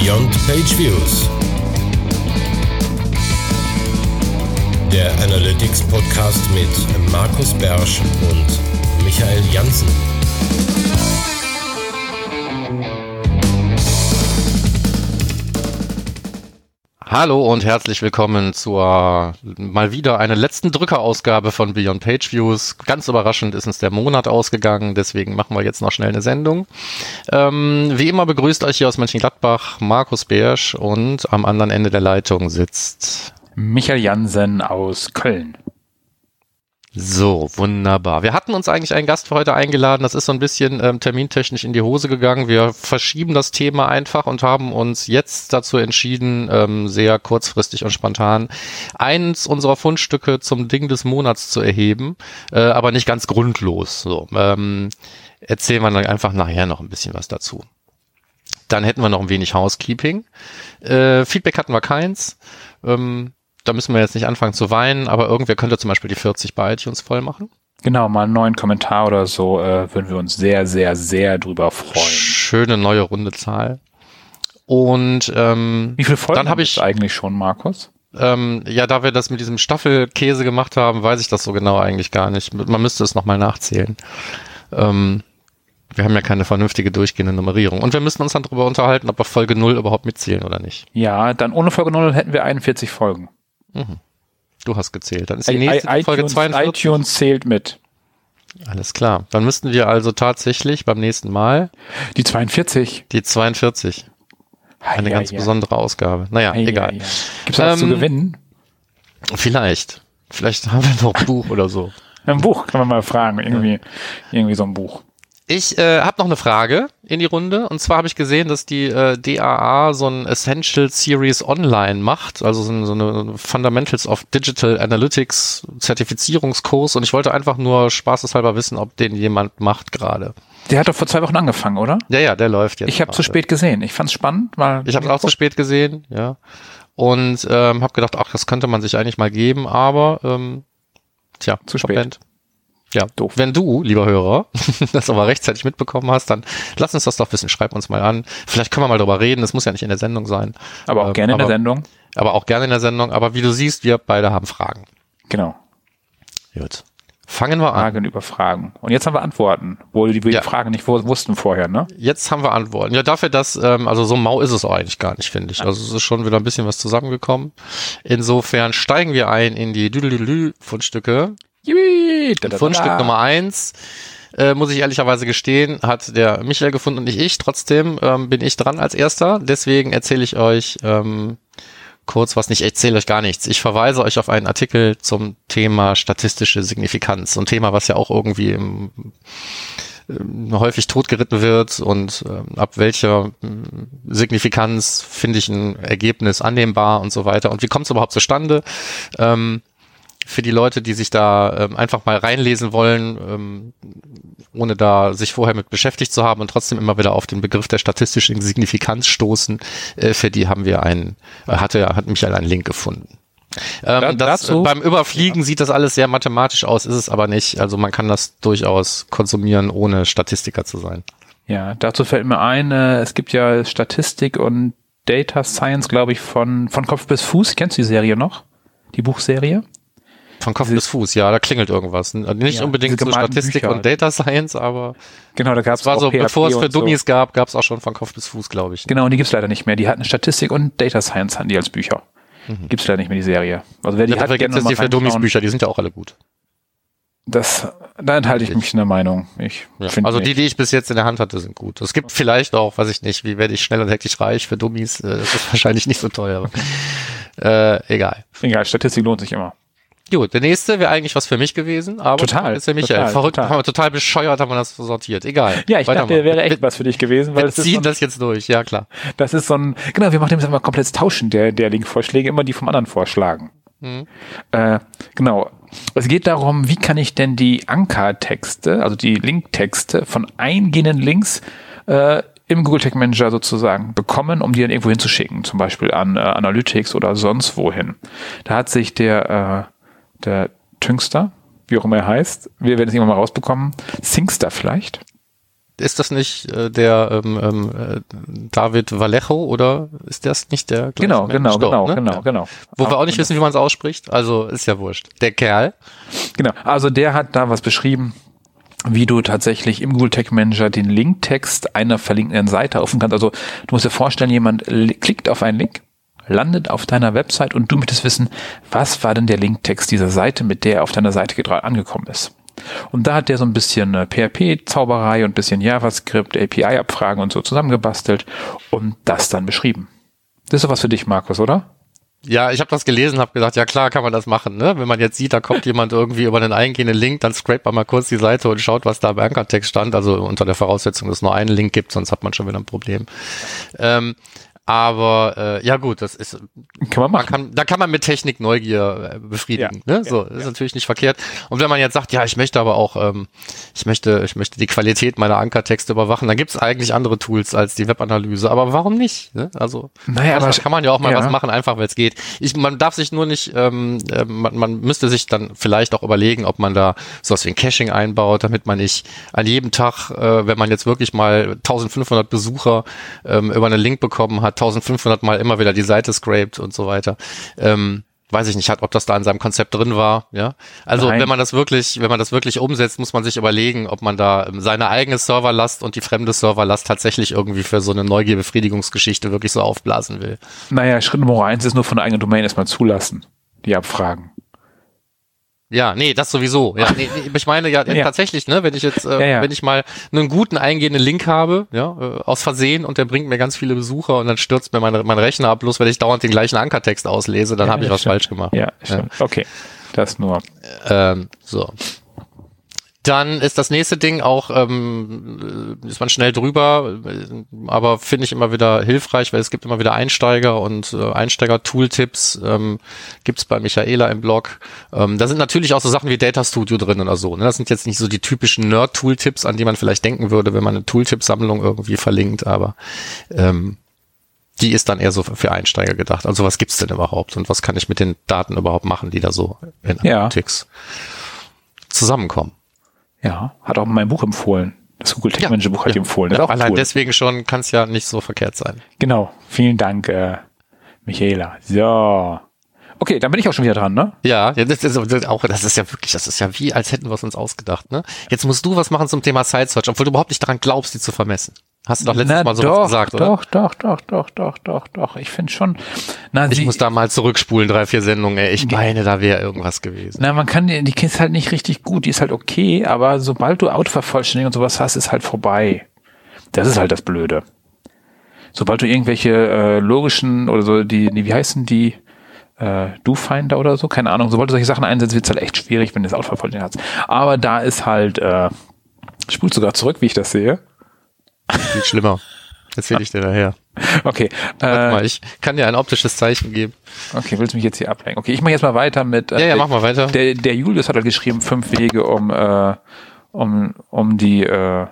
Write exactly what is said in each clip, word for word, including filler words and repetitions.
Beyond Page Views, der Analytics Podcast mit Markus Bersch und Michael Janssen. Hallo und herzlich willkommen zur mal wieder einer letzten Drückerausgabe von Beyond Page Views. Ganz überraschend ist uns der Monat ausgegangen, deswegen machen wir jetzt noch schnell eine Sendung. Ähm, wie immer begrüßt euch hier aus Mönchengladbach Markus Bersch und am anderen Ende der Leitung sitzt Michael Janssen aus Köln. So, wunderbar. Wir hatten uns eigentlich einen Gast für heute eingeladen. Das ist so ein bisschen ähm, termintechnisch in die Hose gegangen. Wir verschieben das Thema einfach und haben uns jetzt dazu entschieden, ähm, sehr kurzfristig und spontan, eins unserer Fundstücke zum Ding des Monats zu erheben, äh, aber nicht ganz grundlos. So, ähm, erzählen wir dann einfach nachher noch ein bisschen was dazu. Dann hätten wir noch ein wenig Housekeeping. Äh, Feedback hatten wir keins. Ähm, Da müssen wir jetzt nicht anfangen zu weinen, aber irgendwer könnte zum Beispiel die vierzig bei iTunes voll machen. Genau, mal einen neuen Kommentar oder so, äh, würden wir uns sehr, sehr, sehr drüber freuen. Schöne neue runde Zahl. Und ähm, wie viele Folgen dann habe ich eigentlich schon, Markus? Ähm, ja, da wir das mit diesem Staffelkäse gemacht haben, weiß ich das so genau eigentlich gar nicht. Man müsste es nochmal nachzählen. Ähm, wir haben ja keine vernünftige durchgehende Nummerierung. Und wir müssen uns dann darüber unterhalten, ob wir Folge null überhaupt mitzählen oder nicht. Ja, dann ohne Folge null hätten wir einundvierzig Folgen. Mhm. Du hast gezählt. Dann ist die nächste I- I- Folge iTunes, zweiundvierzig. iTunes zählt mit. Alles klar. Dann müssten wir also tatsächlich beim nächsten Mal die zweiundvierzig. Die zweiundvierzig. Eine ja, ganz ja. besondere Ausgabe. Naja, Ja, egal. ja. Gibt es was Ähm, zu gewinnen? Vielleicht. Vielleicht haben wir noch ein Buch oder so. Ein Buch, kann man mal fragen. Irgendwie, irgendwie so ein Buch. Ich äh, habe noch eine Frage in die Runde. Und zwar habe ich gesehen, dass die äh, D A A so ein Essential Series Online macht, also so, ein, so eine Fundamentals of Digital Analytics Zertifizierungskurs. Und ich wollte einfach nur spaßeshalber wissen, ob den jemand macht gerade. Der hat doch vor zwei Wochen angefangen, oder? Ja, ja, der läuft jetzt. Ich habe zu spät gesehen. Ich fand's spannend, weil Ich habe es auch zu spät gesehen, ja. Und ähm, habe gedacht, ach, das könnte man sich eigentlich mal geben, aber ähm, tja, Zu spät. verpennt. Ja, Doof. Wenn du, lieber Hörer, das aber rechtzeitig mitbekommen hast, dann lass uns das doch wissen. Schreib uns mal an. Vielleicht können wir mal drüber reden. Das muss ja nicht in der Sendung sein. Aber auch Ähm, gerne in aber, der Sendung. Aber auch gerne in der Sendung. Aber wie du siehst, wir beide haben Fragen. Genau. Gut. Fangen wir an. Fragen über Fragen. Und jetzt haben wir Antworten, wo die, die Ja. Fragen nicht wu- wussten vorher, ne? Jetzt haben wir Antworten. Ja, dafür, dass, ähm, also so mau ist es auch eigentlich gar nicht, finde ich. Also es ist schon wieder ein bisschen was zusammengekommen. Insofern steigen wir ein in die Düdelülü-Fundstücke. Jui, da, da, da, Fundstück da. Nummer eins, äh, muss ich ehrlicherweise gestehen, hat der Michael gefunden und nicht ich. Trotzdem ähm, bin ich dran als Erster. Deswegen erzähle ich euch ähm, kurz was nicht. Ich erzähle euch gar nichts. Ich verweise euch auf einen Artikel zum Thema statistische Signifikanz. So ein Thema, was ja auch irgendwie im, ähm, häufig totgeritten wird und ähm, ab welcher ähm, Signifikanz finde ich ein Ergebnis annehmbar und so weiter. Und wie kommt es überhaupt zustande? Ähm, Für die Leute, die sich da ähm, einfach mal reinlesen wollen, ähm, ohne da sich vorher mit beschäftigt zu haben und trotzdem immer wieder auf den Begriff der statistischen Signifikanz stoßen, äh, für die haben wir einen, äh, hatte, hat Michael einen Link gefunden. Ähm, Da- das, dazu- äh, beim Überfliegen sieht das alles sehr mathematisch aus, ist es aber nicht. Also man kann das durchaus konsumieren, ohne Statistiker zu sein. Ja, dazu fällt mir ein, äh, es gibt ja Statistik und Data Science, glaube ich, von, von Kopf bis Fuß. Kennst du die Serie noch? Die Buchserie? Von Kopf bis Fuß, ja, da klingelt irgendwas. Nicht Ja, unbedingt diese so gemalten Statistik Bücher. und Data Science, aber Genau, da gab es es war so, P H P bevor es für und so. Dummies gab, gab es auch schon von Kopf bis Fuß, glaube ich. Genau, und die gibt's leider nicht mehr. Die hatten Statistik und Data Science hatten die als Bücher. Mhm. Gibt's leider nicht mehr, die Serie. Also wer die Ja, hat, dafür gibt gerne es noch die mal für Dummies reinschauen. Bücher, die sind ja auch alle gut. Das, da enthalte ich mich in der Meinung. Ich Ja. finde Also die, nicht. die ich bis jetzt in der Hand hatte, sind gut. Es gibt vielleicht auch, weiß ich nicht, wie werde ich schnell und hektisch reich für Dummies, äh, das ist wahrscheinlich nicht so teuer. äh, egal. Egal, Statistik lohnt sich immer. Gut, der nächste wäre eigentlich was für mich gewesen, aber Total, ist der Michael. total, Verrückt, total. Total. total bescheuert haben wir das sortiert. Egal. Ja, ich dachte, Weitermachen. wäre echt wir, was für dich gewesen, weil wir es ist, ziehen so ein, das jetzt durch, ja klar. das ist so ein, genau, wir machen nämlich immer komplett tauschen, der, der Link-Vorschläge, immer die vom anderen vorschlagen. Mhm. Äh, genau. Es geht darum, wie kann ich denn die Ankertexte, also die Linktexte von eingehenden Links äh, im Google Tag Manager sozusagen bekommen, um die dann irgendwo hinzuschicken, zum Beispiel an äh, Analytics oder sonst wohin. Da hat sich der, äh, der Tüngster, wie auch immer er heißt, wir werden es irgendwann mal rausbekommen, Thinkster vielleicht, Ist das nicht äh, der ähm, ähm, David Vallejo oder ist das nicht der? Genau, genau, Stopp, genau, ne? genau, ja. genau. Wo wir auch nicht genau. wissen, wie man es ausspricht. Also ist ja wurscht. Der Kerl. Genau, also der hat da was beschrieben, wie du tatsächlich im Google Tag Manager den Linktext einer verlinkenden Seite öffnen kannst. Also du musst dir vorstellen, jemand klickt auf einen Link, landet auf deiner Website und du möchtest wissen, was war denn der Linktext dieser Seite, mit der er auf deiner Seite gedra- angekommen ist. Und da hat der so ein bisschen P H P-Zauberei und ein bisschen JavaScript, A P I-Abfragen und so zusammengebastelt und das dann beschrieben. Das ist doch was für dich, Markus, oder? Ja, ich habe das gelesen, habe gedacht, ja klar, kann man das machen, ne? Wenn man jetzt sieht, da kommt jemand irgendwie über einen eingehenden Link, dann scrapt man mal kurz die Seite und schaut, was da im Ankertext stand, also unter der Voraussetzung, dass es nur einen Link gibt, sonst hat man schon wieder ein Problem. Ähm, aber äh, ja gut, das ist kann man machen. Man kann, da kann man mit Technik Neugier äh, befriedigen, ja, ne? So, das ja, ist ja. natürlich nicht verkehrt. Und wenn man jetzt sagt, ja, ich möchte aber auch, ähm, ich möchte, ich möchte die Qualität meiner Ankertexte überwachen, dann gibt es eigentlich andere Tools als die Webanalyse. Aber warum nicht? Ne? Also naja, da kann man ja auch mal ja. was machen, einfach weil es geht. Ich, man darf sich nur nicht, ähm, äh, man, man müsste sich dann vielleicht auch überlegen, ob man da sowas wie ein Caching einbaut, damit man nicht an jedem Tag, äh, wenn man jetzt wirklich mal eintausendfünfhundert Besucher ähm, über einen Link bekommen hat, eintausendfünfhundert Mal immer wieder die Seite scraped und so weiter. Ähm, weiß ich nicht, hat, ob das da in seinem Konzept drin war, ja. Also Nein. wenn man das wirklich, wenn man das wirklich umsetzt, muss man sich überlegen, ob man da ähm, seine eigene Serverlast und die fremde Serverlast tatsächlich irgendwie für so eine Neugierbefriedigungsgeschichte wirklich so aufblasen will. Naja, Schritt Nummer eins ist nur von der eigenen Domain erstmal zulassen, die Abfragen. Ja, nee, das sowieso. Ja, nee, nee, ich meine ja, Ja. tatsächlich, ne, wenn ich jetzt, äh, Ja, ja. wenn ich mal einen guten eingehenden Link habe, ja, äh, aus Versehen und der bringt mir ganz viele Besucher und dann stürzt mir mein, mein Rechner ab, bloß weil ich dauernd den gleichen Ankertext auslese, dann Ja, habe ich was stimmt. falsch gemacht. Ja, stimmt. Okay, das nur. Ähm, so. Dann ist das nächste Ding auch, ähm, ist man schnell drüber, äh, aber finde ich immer wieder hilfreich, weil es gibt immer wieder Einsteiger und äh, Einsteiger-Tooltips, ähm, gibt's bei Michaela im Blog. Ähm, da sind natürlich auch so Sachen wie Data Studio drin oder so. Ne? Das sind jetzt nicht so die typischen Nerd-Tooltips, an die man vielleicht denken würde, wenn man eine Tooltip-Sammlung irgendwie verlinkt, aber ähm, die ist dann eher so für Einsteiger gedacht. Also was gibt's denn überhaupt und was kann ich mit den Daten überhaupt machen, die da so in Ja. Analytics zusammenkommen? Ja, hat auch mein Buch empfohlen. Das Google Tag Manager Buch hat ja. empfohlen. Ja, Das ist auch allein cool. deswegen schon kann es ja nicht so verkehrt sein. Genau. Vielen Dank, äh, Michaela. So. Okay, dann bin ich auch schon wieder dran, ne? Ja, ja, das ist das auch, das ist ja wirklich, das ist ja wie, als hätten wir es uns ausgedacht, ne? Jetzt musst du was machen zum Thema Site Search, obwohl du überhaupt nicht daran glaubst, die zu vermessen. Hast du doch letztes Na, Mal so doch, was gesagt, oder? Doch, doch, doch, doch, doch, doch, doch. Ich finde schon. Na, Ich sie, muss da mal zurückspulen, drei, vier Sendungen, ey. Ich meine, da wäre irgendwas gewesen. na, man kann die, die ist halt nicht richtig gut, die ist halt okay, aber sobald du Autovervollständigung und sowas hast, ist halt vorbei. Das ist halt das Blöde. Sobald du irgendwelche äh, logischen oder so, die, die, wie heißen die, äh, Do-Finder oder so, keine Ahnung, sobald du solche Sachen einsetzt, wird es halt echt schwierig, wenn du das Autovervollständigung hast. Aber da ist halt, äh, spult sogar zurück, wie ich das sehe. Viel schlimmer. Erzähl ich dir daher. Okay. Warte Äh, mal, ich kann dir ein optisches Zeichen geben. okay, willst du mich jetzt hier ablenken? Okay, ich mache jetzt mal weiter mit. Äh, Ja, ja, der, mach mal weiter. Der, der Julius hat halt geschrieben, fünf Wege, um, äh, um, um die, äh,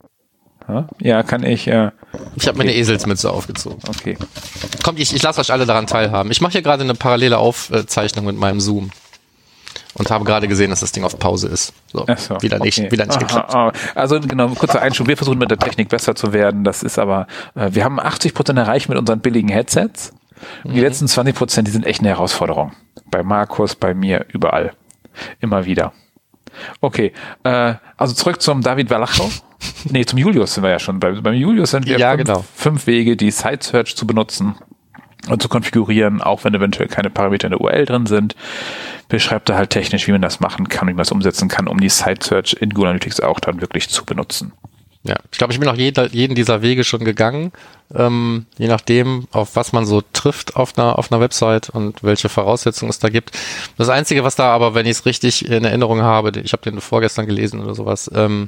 hä? ja, kann ich, äh, Ich habe mir eine Eselsmütze aufgezogen. okay. Kommt, ich, ich lasse euch alle daran teilhaben. Ich mache hier gerade eine parallele Aufzeichnung mit meinem Zoom. Und habe gerade gesehen, dass das Ding auf Pause ist. So, Ach so, wieder nicht, okay. wieder nicht Aha, geklappt. aha. Also genau, kurzer Einschub. Wir versuchen mit der Technik besser zu werden. Das ist aber, äh, wir haben achtzig Prozent erreicht mit unseren billigen Headsets. Und die Mhm. letzten zwanzig Prozent, die sind echt eine Herausforderung. Bei Markus, bei mir, überall. Immer wieder. Okay, äh, also zurück zum David Vallejo. Nee, zum Julius sind wir ja schon. Bei, beim Julius sind wir Ja, fünf, genau. fünf Wege, die Site Search zu benutzen und zu konfigurieren, auch wenn eventuell keine Parameter in der U R L drin sind. Beschreibt er halt technisch, wie man das machen kann, wie man das umsetzen kann, um die Site Search in Google Analytics auch dann wirklich zu benutzen. Ja, ich glaube, ich bin auch jeder, jeden dieser Wege schon gegangen, ähm, je nachdem, auf was man so trifft auf einer, auf einer Website und welche Voraussetzungen es da gibt. Das Einzige, was da aber, wenn ich es richtig in Erinnerung habe, ich habe den vorgestern gelesen oder sowas, ähm,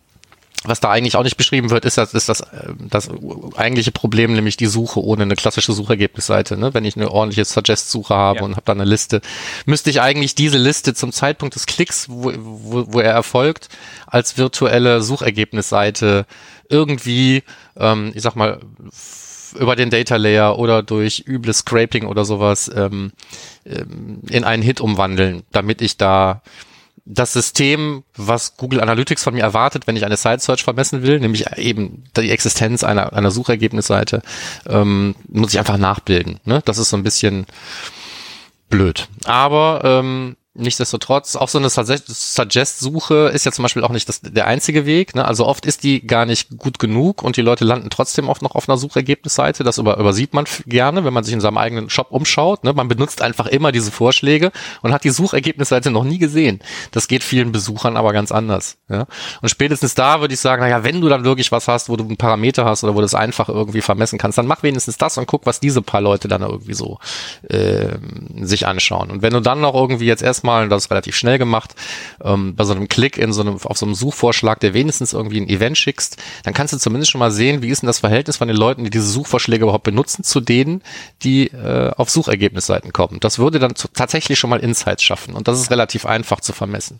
was da eigentlich auch nicht beschrieben wird, ist das, ist das, äh, das eigentliche Problem, nämlich die Suche ohne eine klassische Suchergebnisseite. Ne? Wenn ich eine ordentliche Suggest-Suche habe Ja. und habe da eine Liste, müsste ich eigentlich diese Liste zum Zeitpunkt des Klicks, wo, wo, wo er erfolgt, als virtuelle Suchergebnisseite irgendwie, ähm, ich sag mal, f- über den Data Layer oder durch übles Scraping oder sowas ähm, ähm, in einen Hit umwandeln, damit ich da das System, was Google Analytics von mir erwartet, wenn ich eine Site-Search vermessen will, nämlich eben die Existenz einer, einer Suchergebnisseite, ähm, muss ich einfach nachbilden. Ne? Das ist so ein bisschen blöd. Aber ähm, nichtsdestotrotz, auch so eine Suggest-Suche ist ja zum Beispiel auch nicht das, der einzige Weg. Ne? Also oft ist die gar nicht gut genug und die Leute landen trotzdem oft noch auf einer Suchergebnisseite. Das über, übersieht man f- gerne, wenn man sich in seinem eigenen Shop umschaut. Ne? Man benutzt einfach immer diese Vorschläge und hat die Suchergebnisseite noch nie gesehen. Das geht vielen Besuchern aber ganz anders. Ja? Und spätestens da würde ich sagen, naja, wenn du dann wirklich was hast, wo du einen Parameter hast oder wo du es einfach irgendwie vermessen kannst, dann mach wenigstens das und guck, was diese paar Leute dann irgendwie so äh, sich anschauen. Und wenn du dann noch irgendwie jetzt erstmal mal, das ist relativ schnell gemacht, ähm, bei so einem Klick in so einem, auf so einem Suchvorschlag, der wenigstens irgendwie ein Event schickst, dann kannst du zumindest schon mal sehen, wie ist denn das Verhältnis von den Leuten, die diese Suchvorschläge überhaupt benutzen, zu denen, die äh, auf Suchergebnisseiten kommen. Das würde dann zu, tatsächlich schon mal Insights schaffen und das ist relativ einfach zu vermessen.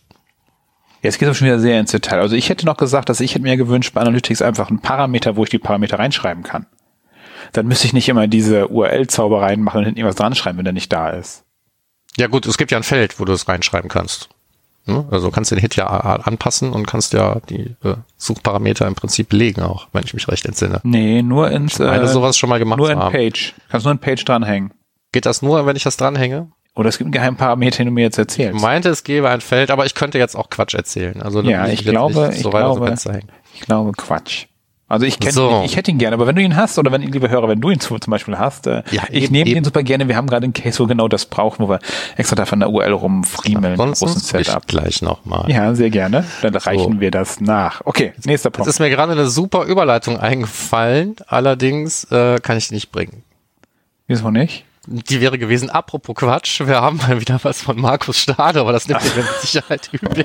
Jetzt geht es schon wieder sehr ins Detail. Also ich hätte noch gesagt, dass ich hätte mir gewünscht, bei Analytics einfach einen Parameter, wo ich die Parameter reinschreiben kann. Dann müsste ich nicht immer diese U R L-Zaubereien machen und hinten irgendwas dran schreiben, wenn der nicht da ist. Ja gut, es gibt ja ein Feld, wo du es reinschreiben kannst. Also kannst du den Hit ja anpassen und kannst ja die äh, Suchparameter im Prinzip belegen auch, wenn ich mich recht entsinne. Nee, nur ins... Ich meine, äh, sowas schon mal gemacht nur in haben. Page. Kannst nur in Page dranhängen. Geht das nur, wenn ich das dranhänge? Oder es gibt einen geheimen Parameter, den du mir jetzt erzählst. Ich meinte, es gäbe ein Feld, aber ich könnte jetzt auch Quatsch erzählen. Also ja, ich glaube, ich so weit aus dem glaube, Fenster hängen. ich glaube Quatsch. Also ich kenne, So. ich, ich hätte ihn gerne, aber wenn du ihn hast oder wenn, liebe Hörer, wenn du ihn zu, zum Beispiel hast, äh, Ja, ich eben, nehme eben. den super gerne. Wir haben gerade einen Case, wo genau das brauchen, wo wir extra da von der U R L rumfriemeln, Sonst großen ich Setup. gleich nochmal. Ja, sehr gerne. Dann reichen wir das nach. Okay, nächster Es Punkt. ist mir gerade eine super Überleitung eingefallen, allerdings äh, kann ich die nicht bringen. Wieso nicht? Die wäre gewesen, apropos Quatsch, wir haben mal wieder was von Markus Stade, aber das nimmt ihr mit Sicherheit übel.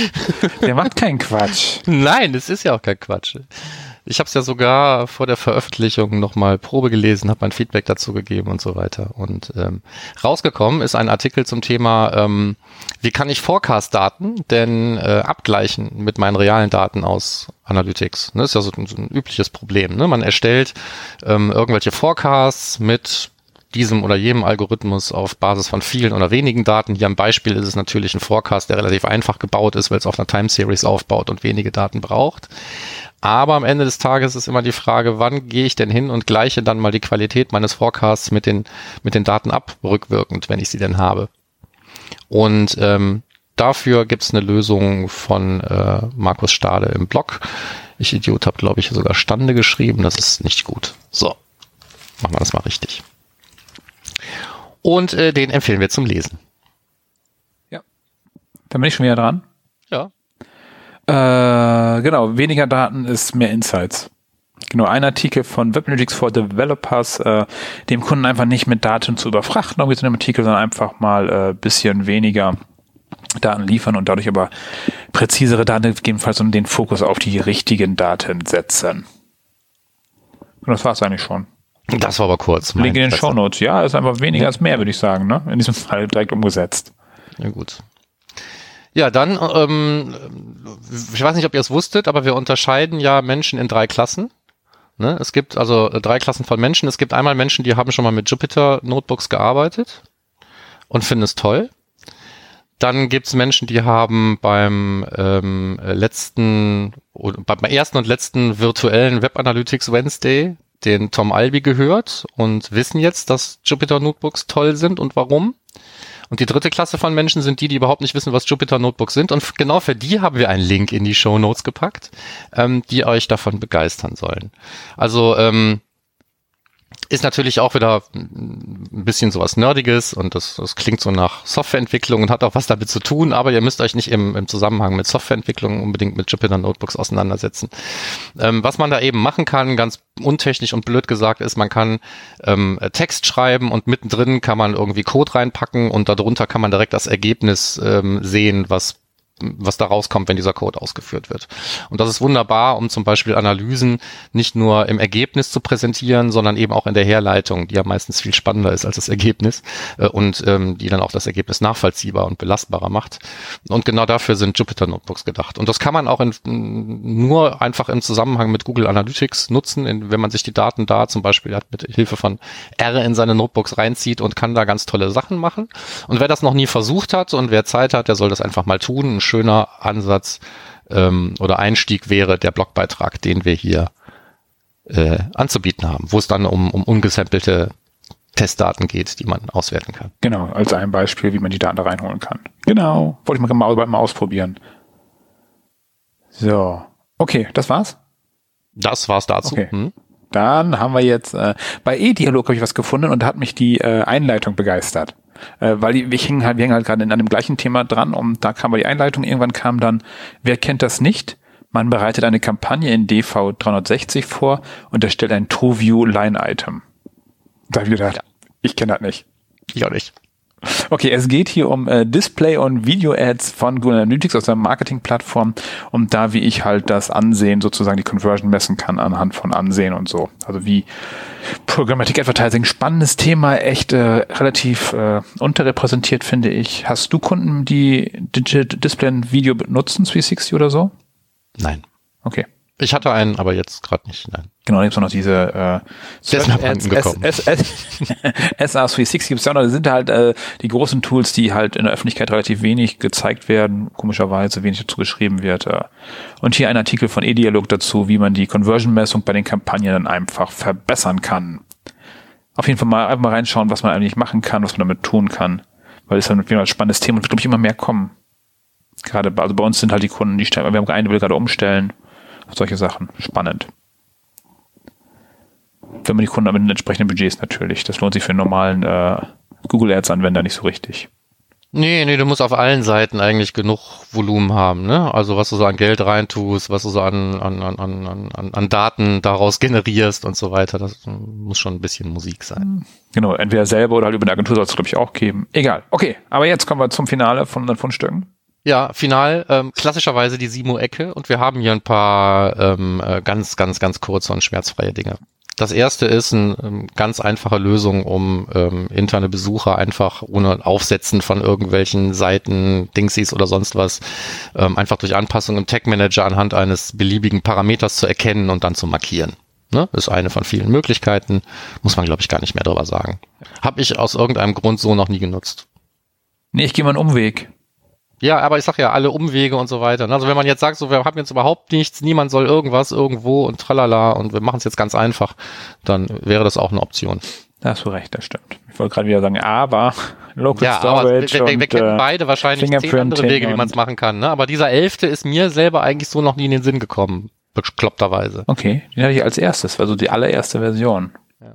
Der macht keinen Quatsch. Nein, das ist ja auch kein Quatsch. Ich habe es ja sogar vor der Veröffentlichung nochmal Probe gelesen, habe mein Feedback dazu gegeben und so weiter. Und ähm, rausgekommen ist ein Artikel zum Thema, ähm, wie kann ich Forecast-Daten denn äh, abgleichen mit meinen realen Daten aus Analytics? Ne, ist ja so, so ein übliches Problem. Ne? Man erstellt ähm, irgendwelche Forecasts mit diesem oder jenem Algorithmus auf Basis von vielen oder wenigen Daten. Hier am Beispiel ist es natürlich ein Forecast, der relativ einfach gebaut ist, weil es auf einer Time Series aufbaut und wenige Daten braucht. Aber am Ende des Tages ist immer die Frage, wann gehe ich denn hin und gleiche dann mal die Qualität meines Forecasts mit den, mit den Daten ab, rückwirkend, wenn ich sie denn habe. Und ähm, dafür gibt es eine Lösung von äh, Markus Stade im Blog. Ich Idiot habe, glaube ich, sogar Stande geschrieben. Das ist nicht gut. So, machen wir das mal richtig. Und äh, den empfehlen wir zum Lesen. Ja. Dann bin ich schon wieder dran. Ja. Äh, genau, weniger Daten ist mehr Insights. Genau, ein Artikel von Web Analytics for Developers, äh, dem Kunden einfach nicht mit Daten zu überfrachten, irgendwie zu einem Artikel, sondern einfach mal ein äh, bisschen weniger Daten liefern und dadurch aber präzisere Daten gegebenenfalls und den Fokus auf die richtigen Daten setzen. Und das war's eigentlich schon. Das war aber kurz. Link in den Shownotes. Ja, ist einfach weniger als mehr, würde ich sagen, ne? In diesem Fall direkt umgesetzt. Ja, gut. Ja, dann, ähm, ich weiß nicht, ob ihr es wusstet, aber wir unterscheiden ja Menschen in drei Klassen. Ne? Es gibt also drei Klassen von Menschen. Es gibt einmal Menschen, die haben schon mal mit Jupyter Notebooks gearbeitet und finden es toll. Dann gibt es Menschen, die haben beim ähm, letzten, beim ersten und letzten virtuellen Web Analytics Wednesday den Tom Alby gehört und wissen jetzt, dass Jupyter Notebooks toll sind und warum. Und die dritte Klasse von Menschen sind die, die überhaupt nicht wissen, was Jupyter Notebooks sind. Und genau für die haben wir einen Link in die Shownotes gepackt, ähm, die euch davon begeistern sollen. Also ähm, ist natürlich auch wieder ein bisschen sowas Nerdiges und das, das klingt so nach Softwareentwicklung und hat auch was damit zu tun, aber ihr müsst euch nicht im, im Zusammenhang mit Softwareentwicklung unbedingt mit Jupyter Notebooks auseinandersetzen. Ähm, was man da eben machen kann, ganz untechnisch und blöd gesagt, ist, man kann ähm, Text schreiben und mittendrin kann man irgendwie Code reinpacken und darunter kann man direkt das Ergebnis ähm, sehen, was was da rauskommt, wenn dieser Code ausgeführt wird. Und das ist wunderbar, um zum Beispiel Analysen nicht nur im Ergebnis zu präsentieren, sondern eben auch in der Herleitung, die ja meistens viel spannender ist als das Ergebnis äh, und ähm, die dann auch das Ergebnis nachvollziehbar und belastbarer macht. Und genau dafür sind Jupyter Notebooks gedacht. Und das kann man auch in, nur einfach im Zusammenhang mit Google Analytics nutzen, in, wenn man sich die Daten da zum Beispiel hat, mit Hilfe von R in seine Notebooks reinzieht und kann da ganz tolle Sachen machen. Und wer das noch nie versucht hat und wer Zeit hat, der soll das einfach mal tun. Ein schöner Ansatz ähm, oder Einstieg wäre der Blogbeitrag, den wir hier äh, anzubieten haben, wo es dann um, um ungesampelte Testdaten geht, die man auswerten kann. Genau, als ein Beispiel, wie man die Daten da reinholen kann. Genau, wollte ich mal, mal, mal ausprobieren. So, okay, das war's? Das war's dazu. Okay. Hm? Dann haben wir jetzt, äh, bei E-Dialog habe ich was gefunden und da hat mich die äh, Einleitung begeistert. Äh, weil die, wir hängen halt, wir hängen halt gerade an dem gleichen Thema dran und da kam aber die Einleitung, irgendwann kam dann, wer kennt das nicht? Man bereitet eine Kampagne in D V dreihundertsechzig vor und erstellt ein TrueView-Line-Item. Da habe ich gedacht, ja. Ich kenne das nicht. Ich auch nicht. Okay, es geht hier um äh, Display- und Video-Ads von Google Analytics aus der Marketing-Plattform und da, wie ich halt das Ansehen, sozusagen die Conversion messen kann anhand von Ansehen und so. Also wie Programmatic Advertising, spannendes Thema, echt äh, relativ äh, unterrepräsentiert, finde ich. Hast du Kunden, die Digital Display und Video benutzen, dreihundertsechzig oder so? Nein. Okay. Ich hatte einen, aber jetzt gerade nicht, nein. Genau, da gibt es noch diese äh, Der ist nach Banken gekommen. S R dreihundertsechzig gibt es ja auch noch, das sind halt äh, die großen Tools, die halt in der Öffentlichkeit relativ wenig gezeigt werden, komischerweise wenig dazu geschrieben wird. Äh. Und hier ein Artikel von E-Dialog dazu, wie man die Conversion-Messung bei den Kampagnen dann einfach verbessern kann. Auf jeden Fall mal einfach mal reinschauen, was man eigentlich machen kann, was man damit tun kann, weil es dann ein spannendes Thema und wird, glaube ich, immer mehr kommen. Gerade bei, also bei uns sind halt die Kunden, die stellen, wir haben einen, der will gerade umstellen, solche Sachen. Spannend. Wenn man die Kunden mit den entsprechenden Budgets natürlich. Das lohnt sich für einen normalen äh, Google Ads-Anwender nicht so richtig. Nee, nee, du musst auf allen Seiten eigentlich genug Volumen haben, ne? Also was du so an Geld reintust, was du so an, an, an, an, an Daten daraus generierst und so weiter. Das muss schon ein bisschen Musik sein. Genau, entweder selber oder halt über eine Agentur soll es, glaube ich, auch geben. Egal. Okay, aber jetzt kommen wir zum Finale von den Fundstücken. Ja, final, ähm, klassischerweise die Simo-Ecke und wir haben hier ein paar ähm, ganz, ganz, ganz kurze und schmerzfreie Dinge. Das erste ist eine ähm, ganz einfache Lösung, um ähm, interne Besucher einfach ohne Aufsetzen von irgendwelchen Seiten, Dingsies oder sonst was, ähm, einfach durch Anpassung im Tag Manager anhand eines beliebigen Parameters zu erkennen und dann zu markieren. Ne? Ist eine von vielen Möglichkeiten, muss man, glaube ich, gar nicht mehr drüber sagen. Habe ich aus irgendeinem Grund so noch nie genutzt. Nee, ich gehe mal einen Umweg. Ja, aber ich sag ja, alle Umwege und so weiter. Also wenn man jetzt sagt, so wir haben jetzt überhaupt nichts, niemand soll irgendwas irgendwo und tralala und wir machen es jetzt ganz einfach, dann wäre das auch eine Option. Da hast du recht, das stimmt. Ich wollte gerade wieder sagen, aber Local ja, Storage aber wir, wir, wir und, kennen äh, beide wahrscheinlich zehn andere Wege, wie man es machen kann. Ne? Aber dieser elfte ist mir selber eigentlich so noch nie in den Sinn gekommen, bekloppterweise. Okay, den hatte ich als erstes, also die allererste Version.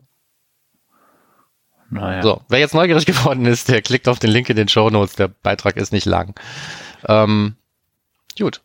Naja. So, wer jetzt neugierig geworden ist, der klickt auf den Link in den Shownotes, der Beitrag ist nicht lang. Ähm, gut.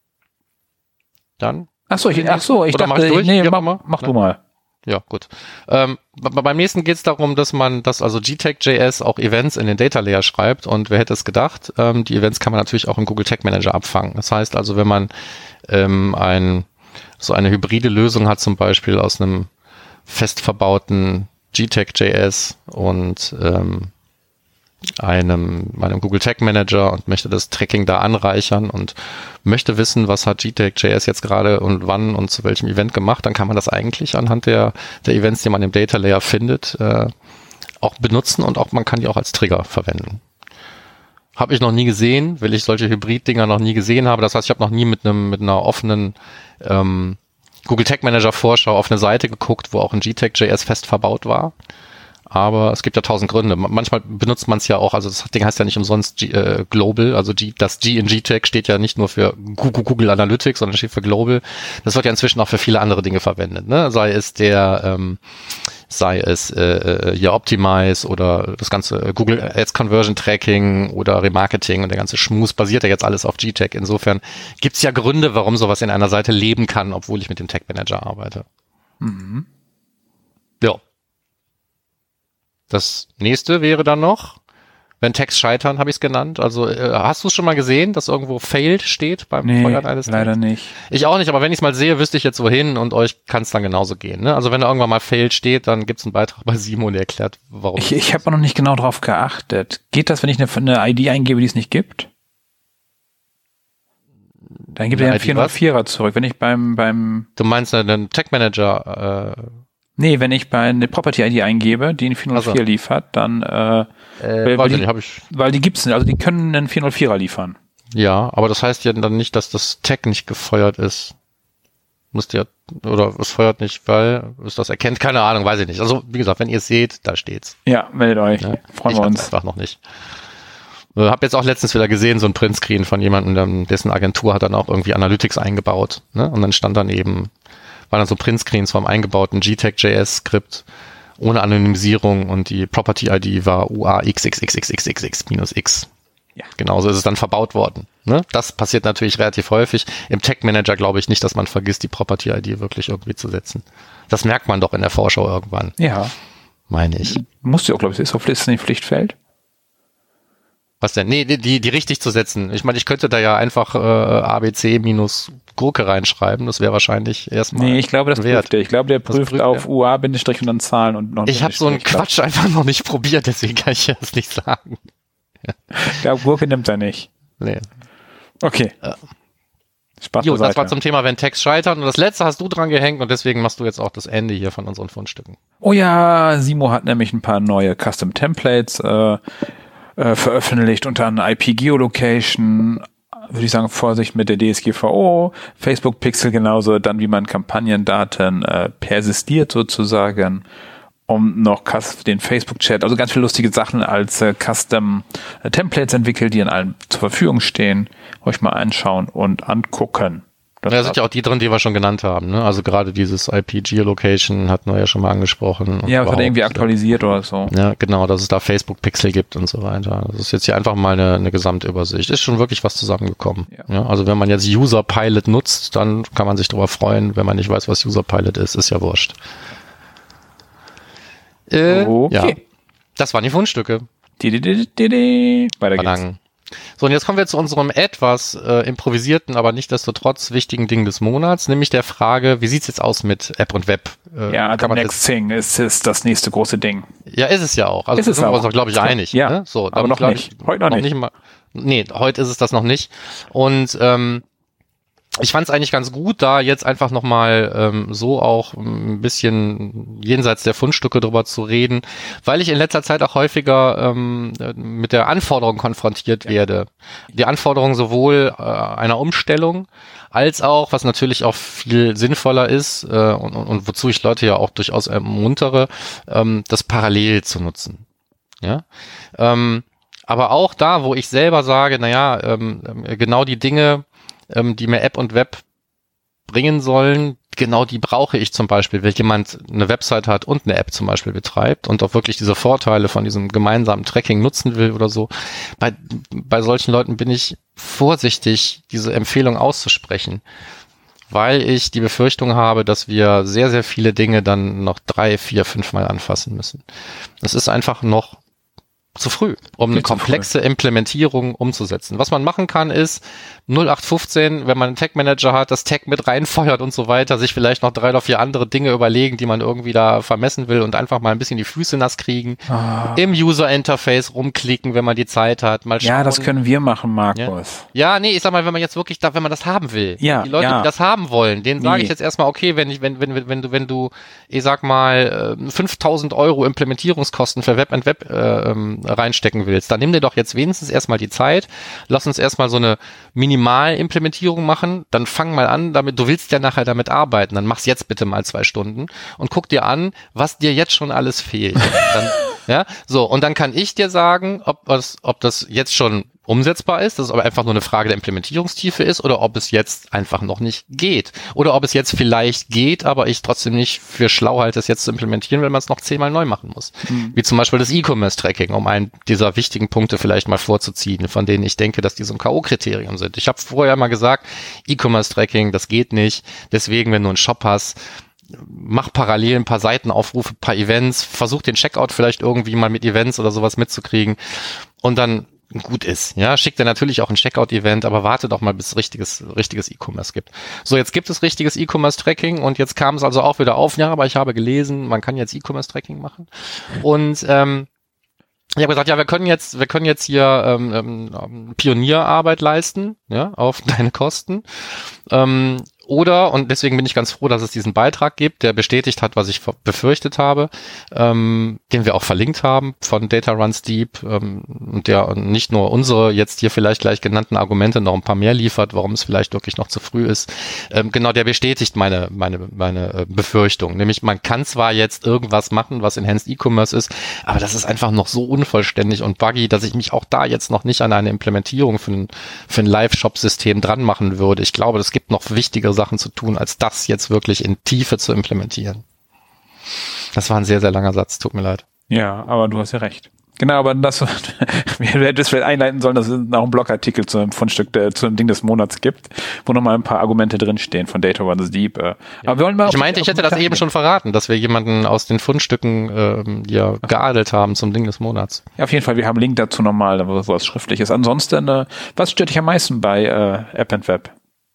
Dann. Ach so, ich, ach so, ich Oder dachte, mach ich durch? nee, Ja, mach, mach, mach ne? du mal. Ja, gut. Ähm, beim nächsten geht es darum, dass man, dass also G T A G J S auch Events in den Data Layer schreibt und wer hätte es gedacht, ähm, die Events kann man natürlich auch im Google Tag Manager abfangen. Das heißt also, wenn man ähm, ein, so eine hybride Lösung hat, zum Beispiel aus einem fest verbauten G T A G J S und ähm, einem, meinem Google Tag Manager und möchte das Tracking da anreichern und möchte wissen, was hat G T A G J S jetzt gerade und wann und zu welchem Event gemacht, dann kann man das eigentlich anhand der, der Events, die man im Data Layer findet, äh, auch benutzen und auch man kann die auch als Trigger verwenden. Habe ich noch nie gesehen, weil ich solche Hybrid-Dinger noch nie gesehen habe. Das heißt, ich habe noch nie mit einem mit einer offenen ähm, Google Tag Manager Vorschau auf eine Seite geguckt, wo auch ein G T A G J S fest verbaut war. Aber es gibt ja tausend Gründe. Manchmal benutzt man es ja auch, also das Ding heißt ja nicht umsonst G, äh, Global, also G, das G in G T A G steht ja nicht nur für Google, Google Analytics, sondern steht für Global. Das wird ja inzwischen auch für viele andere Dinge verwendet, ne? Sei es der, ähm, sei es äh, hier Optimize oder das ganze Google Ads Conversion Tracking oder Remarketing und der ganze Schmus basiert ja jetzt alles auf G T A G. Insofern gibt's ja Gründe, warum sowas in einer Seite leben kann, obwohl ich mit dem Tag Manager arbeite. Mhm. Ja. Das nächste wäre dann noch, wenn Tags scheitern, habe ich es genannt. Also äh, hast du es schon mal gesehen, dass irgendwo failed steht beim Nee, Feuern eines leider Tags? nicht. Ich auch nicht, aber wenn ich es mal sehe, wüsste ich jetzt wohin und euch kann es dann genauso gehen. Ne? Also wenn da irgendwann mal failed steht, dann gibt es einen Beitrag bei Simo, der erklärt, warum. Ich, ich habe noch nicht genau drauf geachtet. Geht das, wenn ich eine, eine I D eingebe, die es nicht gibt? Dann gibt er Eine einen vierhundertvierer zurück. Wenn ich beim, beim, Du meinst einen Tag Manager? Äh, nee, wenn ich bei eine Property I D eingebe, die einen vierhundertvier Also. liefert, dann, äh, äh, weil, weiß die, ich nicht, habe ich. weil die gibt's nicht, also die können einen vierhundertvierer liefern. Ja, aber das heißt ja dann nicht, dass das Tag nicht gefeuert ist. Müsst ihr, oder es feuert nicht, weil es das erkennt, keine Ahnung, weiß ich nicht. Also, wie gesagt, wenn ihr es seht, da steht's. Ja, meldet euch. Ja, Freuen ich wir uns. einfach noch nicht. Ich habe jetzt auch letztens wieder gesehen, so ein Printscreen von jemandem, dessen Agentur hat dann auch irgendwie Analytics eingebaut. Ne? Und dann stand dann eben, waren dann so Printscreens vom eingebauten G T A G J S-Skript ohne Anonymisierung und die Property-I D war U A X X X X X X X minus X. Ja. Genauso ist es dann verbaut worden. Ne? Das passiert natürlich relativ häufig. Im Tag-Manager glaube ich nicht, dass man vergisst, die Property-I D wirklich irgendwie zu setzen. Das merkt man doch in der Vorschau irgendwann. Ja. Meine ich. Musst du auch, glaube ich, ist auf Listen nicht Pflichtfeld? Was denn? Nee, die, die richtig zu setzen. Ich meine, ich könnte da ja einfach äh, A B C minus Gurke reinschreiben. Das wäre wahrscheinlich erstmal Nee, ich glaube, das wert. prüft der. Ich glaube, der prüft, prüft auf U A Bindestrich und dann Zahlen und noch Ich habe so einen Quatsch einfach noch nicht probiert, deswegen kann ich das nicht sagen. Ich glaube, Gurke nimmt er nicht. Nee. Okay. Ja. Spaß Jo, das war zum Thema, wenn Tags scheitern. Und das letzte hast du dran gehängt und deswegen machst du jetzt auch das Ende hier von unseren Fundstücken. Oh ja, Simo hat nämlich ein paar neue Custom Templates äh, äh, veröffentlicht unter einer I P-Geolocation. Würde ich sagen, Vorsicht mit der D S G V O, Facebook Pixel genauso, dann wie man Kampagnendaten äh, persistiert sozusagen, um noch den Facebook-Chat, also ganz viele lustige Sachen als äh, Custom äh, Templates entwickelt, die an allen zur Verfügung stehen. Euch mal anschauen und angucken. Das da sind ja auch die drin, die wir schon genannt haben. Ne? Also gerade dieses I P-Geolocation hatten wir ja schon mal angesprochen. Ja, das hat irgendwie aktualisiert oder so. Ja, genau, dass es da Facebook-Pixel gibt und so weiter. Das ist jetzt hier einfach mal eine, eine Gesamtübersicht. Ist schon wirklich was zusammengekommen. Ja. Ja, also wenn man jetzt User-Pilot nutzt, dann kann man sich darüber freuen. Wenn man nicht weiß, was User-Pilot ist, ist ja wurscht. Äh, okay. Ja. Das waren die Fundstücke. Die, die, die, die, die. Weiter Verlangen. geht's. So, und jetzt kommen wir zu unserem etwas äh, improvisierten, aber nichtsdestotrotz wichtigen Ding des Monats, nämlich der Frage, wie sieht's jetzt aus mit App und Web? Äh, ja, the next thing ist, ist das nächste große Ding. Ja, ist es ja auch. Also ist es sind wir auch. uns, glaube ich, einig. Ja, ne? So, aber noch nicht. Ich, heute noch, noch nicht. nicht mal, nee, heute ist es das noch nicht. Und ähm, ich fand es eigentlich ganz gut, da jetzt einfach nochmal ähm, so auch ein bisschen jenseits der Fundstücke drüber zu reden, weil ich in letzter Zeit auch häufiger ähm, mit der Anforderung konfrontiert werde. Die Anforderung sowohl äh, einer Umstellung als auch, was natürlich auch viel sinnvoller ist äh, und, und, und wozu ich Leute ja auch durchaus ermuntere, ähm, das parallel zu nutzen. Ja. Ähm, aber auch da, wo ich selber sage, naja, ähm, genau die Dinge, die mir App und Web bringen sollen, genau die brauche ich zum Beispiel, wenn jemand eine Website hat und eine App zum Beispiel betreibt und auch wirklich diese Vorteile von diesem gemeinsamen Tracking nutzen will oder so. Bei, bei solchen Leuten bin ich vorsichtig, diese Empfehlung auszusprechen, weil ich die Befürchtung habe, dass wir sehr, sehr viele Dinge dann noch drei, vier, fünf Mal anfassen müssen. Das ist einfach noch zu früh, um eine komplexe Implementierung umzusetzen. Was man machen kann, ist null acht fünfzehn, wenn man einen Tag-Manager hat, das Tag mit reinfeuert und so weiter, sich vielleicht noch drei oder vier andere Dinge überlegen, die man irgendwie da vermessen will und einfach mal ein bisschen die Füße nass kriegen. Ah. Im User-Interface rumklicken, wenn man die Zeit hat. Mal schauen. Ja, das können wir machen, Markus. Ja, ja, nee, ich sag mal, wenn man jetzt wirklich da, wenn man das haben will. Ja, die Leute, ja. die das haben wollen, denen sage nee. ich jetzt erstmal, okay, wenn ich, wenn, wenn, wenn du, wenn du, ich sag mal, fünftausend Euro Implementierungskosten für Web and Web äh, reinstecken willst, dann nimm dir doch jetzt wenigstens erstmal die Zeit, lass uns erstmal so eine Minimal-Implementierung machen, dann fang mal an, damit du willst ja nachher damit arbeiten, dann mach's jetzt bitte mal zwei Stunden und guck dir an, was dir jetzt schon alles fehlt. Dann, ja, so, und dann kann ich dir sagen, ob das, ob das jetzt schon umsetzbar ist, dass es aber einfach nur eine Frage der Implementierungstiefe ist oder ob es jetzt einfach noch nicht geht. Oder ob es jetzt vielleicht geht, aber ich trotzdem nicht für schlau halte, es jetzt zu implementieren, weil man es noch zehnmal neu machen muss. Mhm. Wie zum Beispiel das E-Commerce-Tracking, um einen dieser wichtigen Punkte vielleicht mal vorzuziehen, von denen ich denke, dass die so ein K O-Kriterium sind. Ich habe vorher mal gesagt, E-Commerce-Tracking, das geht nicht. Deswegen, wenn du einen Shop hast, mach parallel ein paar Seitenaufrufe, ein paar Events, versuch den Checkout vielleicht irgendwie mal mit Events oder sowas mitzukriegen und dann gut ist. Ja, schickt er natürlich auch ein Checkout-Event, aber warte doch mal, bis es richtiges, richtiges E-Commerce gibt. So, jetzt gibt es richtiges E-Commerce-Tracking und jetzt kam es also auch wieder auf, ja, aber ich habe gelesen, man kann jetzt E-Commerce-Tracking machen. Und ähm, ich habe gesagt, ja, wir können jetzt, wir können jetzt hier ähm, ähm, Pionierarbeit leisten, ja, auf deine Kosten. Ähm, Oder, und deswegen bin ich ganz froh, dass es diesen Beitrag gibt, der bestätigt hat, was ich befürchtet habe, ähm, den wir auch verlinkt haben von Data Runs Deep, ähm, und der nicht nur unsere jetzt hier vielleicht gleich genannten Argumente noch ein paar mehr liefert, warum es vielleicht wirklich noch zu früh ist. Ähm, genau, der bestätigt meine meine meine Befürchtung. Nämlich, man kann zwar jetzt irgendwas machen, was Enhanced E-Commerce ist, aber das ist einfach noch so unvollständig und buggy, dass ich mich auch da jetzt noch nicht an eine Implementierung für ein, für ein Live-Shop-System dran machen würde. Ich glaube, es gibt noch wichtigere Sachen zu tun, als das jetzt wirklich in Tiefe zu implementieren. Das war ein sehr, sehr langer Satz, tut mir leid. Ja, aber du hast ja recht. Genau, aber das, wir hätten das vielleicht einleiten sollen, dass es auch einen Blogartikel zu einem Fundstück, der, zu einem Ding des Monats gibt, wo nochmal ein paar Argumente drinstehen von Data Runs Deep. Äh. Aber wir wollen mal ich meinte, ich hätte das eben schon verraten, dass wir jemanden aus den Fundstücken ähm, ja, geadelt haben zum Ding des Monats. Ja, auf jeden Fall, wir haben einen Link dazu nochmal, wo was schriftlich ist. Ansonsten, äh, was stört dich am meisten bei äh, App and Web?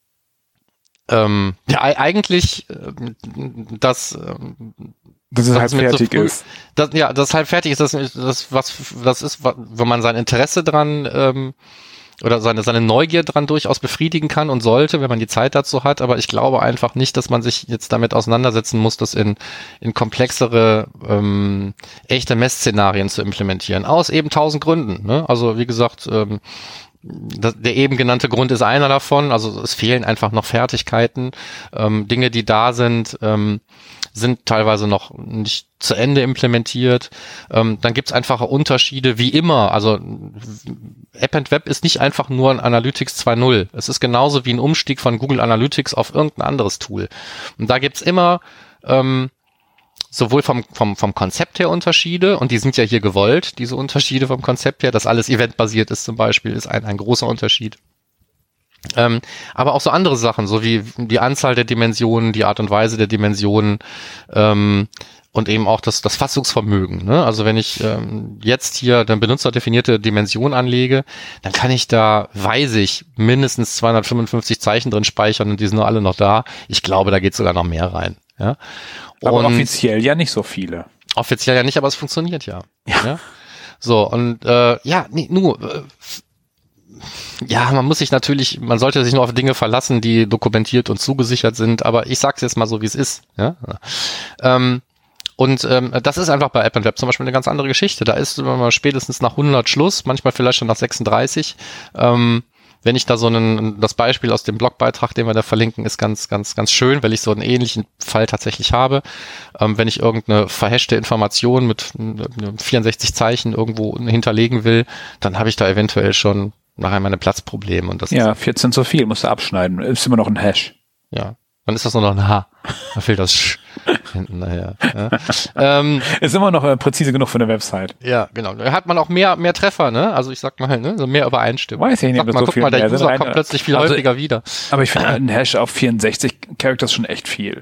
Ähm, ja, eigentlich, äh, dass ähm, dass es halb fertig so früh, ist. Das, ja, das halb fertig ist, das, das, was, das ist, wenn man sein Interesse dran ähm, oder seine, seine Neugier dran durchaus befriedigen kann und sollte, wenn man die Zeit dazu hat. Aber ich glaube einfach nicht, dass man sich jetzt damit auseinandersetzen muss, das in, in komplexere, ähm, echte Messszenarien zu implementieren. Aus eben tausend Gründen. Ne? Also wie gesagt, ähm, Das, der eben genannte Grund ist einer davon, also es fehlen einfach noch Fertigkeiten, ähm, Dinge, die da sind, ähm, sind teilweise noch nicht zu Ende implementiert. Ähm, dann gibt's einfach Unterschiede, wie immer, also App and Web ist nicht einfach nur ein Analytics zwei Punkt null, es ist genauso wie ein Umstieg von Google Analytics auf irgendein anderes Tool. Und da gibt's immer ähm, sowohl vom, vom, vom Konzept her Unterschiede, und die sind ja hier gewollt, diese Unterschiede vom Konzept her, dass alles eventbasiert ist zum Beispiel, ist ein, ein großer Unterschied. Ähm, aber auch so andere Sachen, so wie die Anzahl der Dimensionen, die Art und Weise der Dimensionen, ähm, und eben auch das, das Fassungsvermögen. Ne? Also wenn ich ähm, jetzt hier eine benutzerdefinierte Dimension anlege, dann kann ich da, weiß ich, mindestens zweihundertfünfundfünfzig Zeichen drin speichern und die sind nur alle noch da. Ich glaube, da geht sogar noch mehr rein. Ja? Aber und offiziell ja nicht so viele. Offiziell ja nicht, aber es funktioniert ja. Ja. ja? So, und äh, ja, nee, nur äh, ja, man muss sich natürlich, man sollte sich nur auf Dinge verlassen, die dokumentiert und zugesichert sind, aber ich sag's jetzt mal so, wie es ist. Ja? Ähm, und ähm, das ist einfach bei App and Web zum Beispiel eine ganz andere Geschichte. Da ist immer spätestens nach hundert Schluss, manchmal vielleicht schon nach sechsunddreißig. Ähm, wenn ich da so einen, das Beispiel aus dem Blogbeitrag, den wir da verlinken, ist ganz, ganz, ganz schön, weil ich so einen ähnlichen Fall tatsächlich habe. Ähm, wenn ich irgendeine verhashte Information mit vierundsechzig Zeichen irgendwo hinterlegen will, dann habe ich da eventuell schon nachher meine Platzprobleme. Und das ja, ist, vierzehn zu viel, musst du abschneiden. Ist immer noch ein Hash. Ja, dann ist das nur noch ein H. Da fehlt das Sch hinten nachher. Ja. ähm, ist immer noch äh, präzise genug für eine Website. Ja, genau. Da hat man auch mehr mehr Treffer, ne? Also ich sag mal, ne? So mehr Übereinstimmung. Weiß ich nicht, sag mal, so guck viel mal, der mehr. User Rein, kommt plötzlich viel also, häufiger wieder. Aber ich finde ein Hash auf vierundsechzig Characters schon echt viel.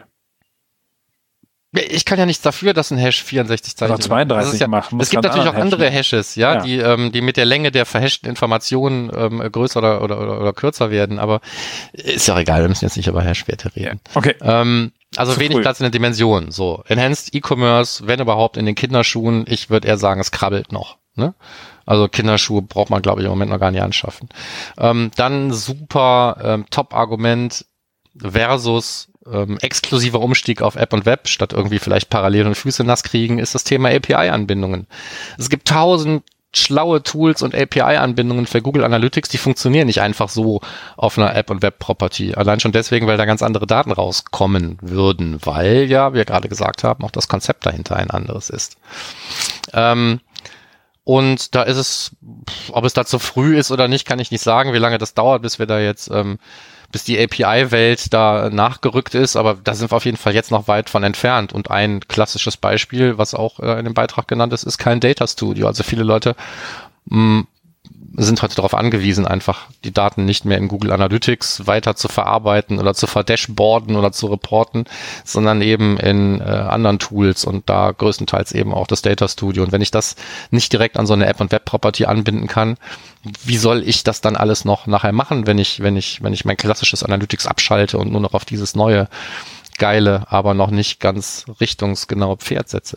Ich kann ja nichts dafür, dass ein Hash vierundsechzig Zeichen oder zweiunddreißig ja, macht. Es gibt natürlich auch andere Hashes, ja, ja, die ähm, die mit der Länge der verhashten Informationen ähm, größer oder, oder, oder, oder kürzer werden, aber ist ja egal, wir müssen jetzt nicht über Hashwerte reden. Ja. Okay. Ähm, also Zu wenig früh. Platz in der Dimension. So, Enhanced E-Commerce, wenn überhaupt in den Kinderschuhen, ich würde eher sagen, es krabbelt noch. Ne? Also Kinderschuhe braucht man, glaube ich, im Moment noch gar nicht anschaffen. Ähm, dann super ähm, Top-Argument versus ähm, exklusiver Umstieg auf App und Web, statt irgendwie vielleicht parallel und Füße nass kriegen, ist das Thema A P I-Anbindungen. Es gibt tausend schlaue Tools und A P I-Anbindungen für Google Analytics, die funktionieren nicht einfach so auf einer App- und Web-Property. Allein schon deswegen, weil da ganz andere Daten rauskommen würden, weil ja, wie wir gerade gesagt haben, auch das Konzept dahinter ein anderes ist. Ähm, und da ist es, ob es da zu früh ist oder nicht, kann ich nicht sagen, wie lange das dauert, bis wir da jetzt ähm, bis die A P I-Welt da nachgerückt ist, aber da sind wir auf jeden Fall jetzt noch weit von entfernt. Und ein klassisches Beispiel, was auch äh, in dem Beitrag genannt ist, ist kein Data Studio. Also viele Leute mh, sind heute darauf angewiesen, einfach die Daten nicht mehr in Google Analytics weiter zu verarbeiten oder zu verdashboarden oder zu reporten, sondern eben in äh, anderen Tools und da größtenteils eben auch das Data Studio. Und wenn ich das nicht direkt an so eine App- und Web-Property anbinden kann, wie soll ich das dann alles noch nachher machen, wenn ich, wenn ich, wenn ich mein klassisches Analytics abschalte und nur noch auf dieses neue, geile, aber noch nicht ganz richtungsgenaue Pferd setze?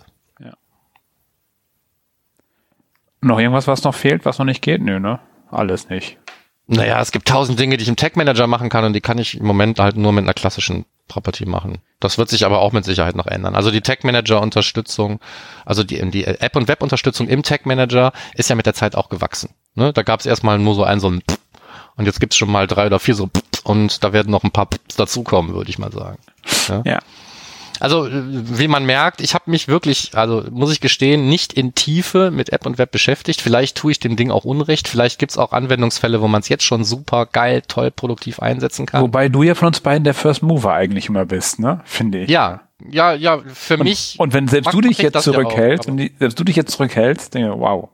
Noch irgendwas, was noch fehlt, was noch nicht geht? Nö, ne? Alles nicht. Naja, es gibt tausend Dinge, die ich im Tag Manager machen kann und die kann ich im Moment halt nur mit einer klassischen Property machen. Das wird sich aber auch mit Sicherheit noch ändern. Also die Tag Manager Unterstützung, also die, die App- und Web-Unterstützung im Tag Manager ist ja mit der Zeit auch gewachsen. Ne? Da gab es erstmal nur so ein so ein Pff, und jetzt gibt's schon mal drei oder vier so Pff, und da werden noch ein paar Pfs dazukommen, würde ich mal sagen. Ja. Ja. Also, wie man merkt, ich habe mich wirklich, also muss ich gestehen, nicht in Tiefe mit App und Web beschäftigt. Vielleicht tue ich dem Ding auch Unrecht. Vielleicht gibt's auch Anwendungsfälle, wo man es jetzt schon super geil, toll, produktiv einsetzen kann. Wobei du ja von uns beiden der First Mover eigentlich immer bist, ne? Finde ich. Ja, ja, ja, für und, mich. Und wenn selbst du dich jetzt zurückhältst, ja auch, wenn die, selbst du dich jetzt zurückhältst, denke ich, wow.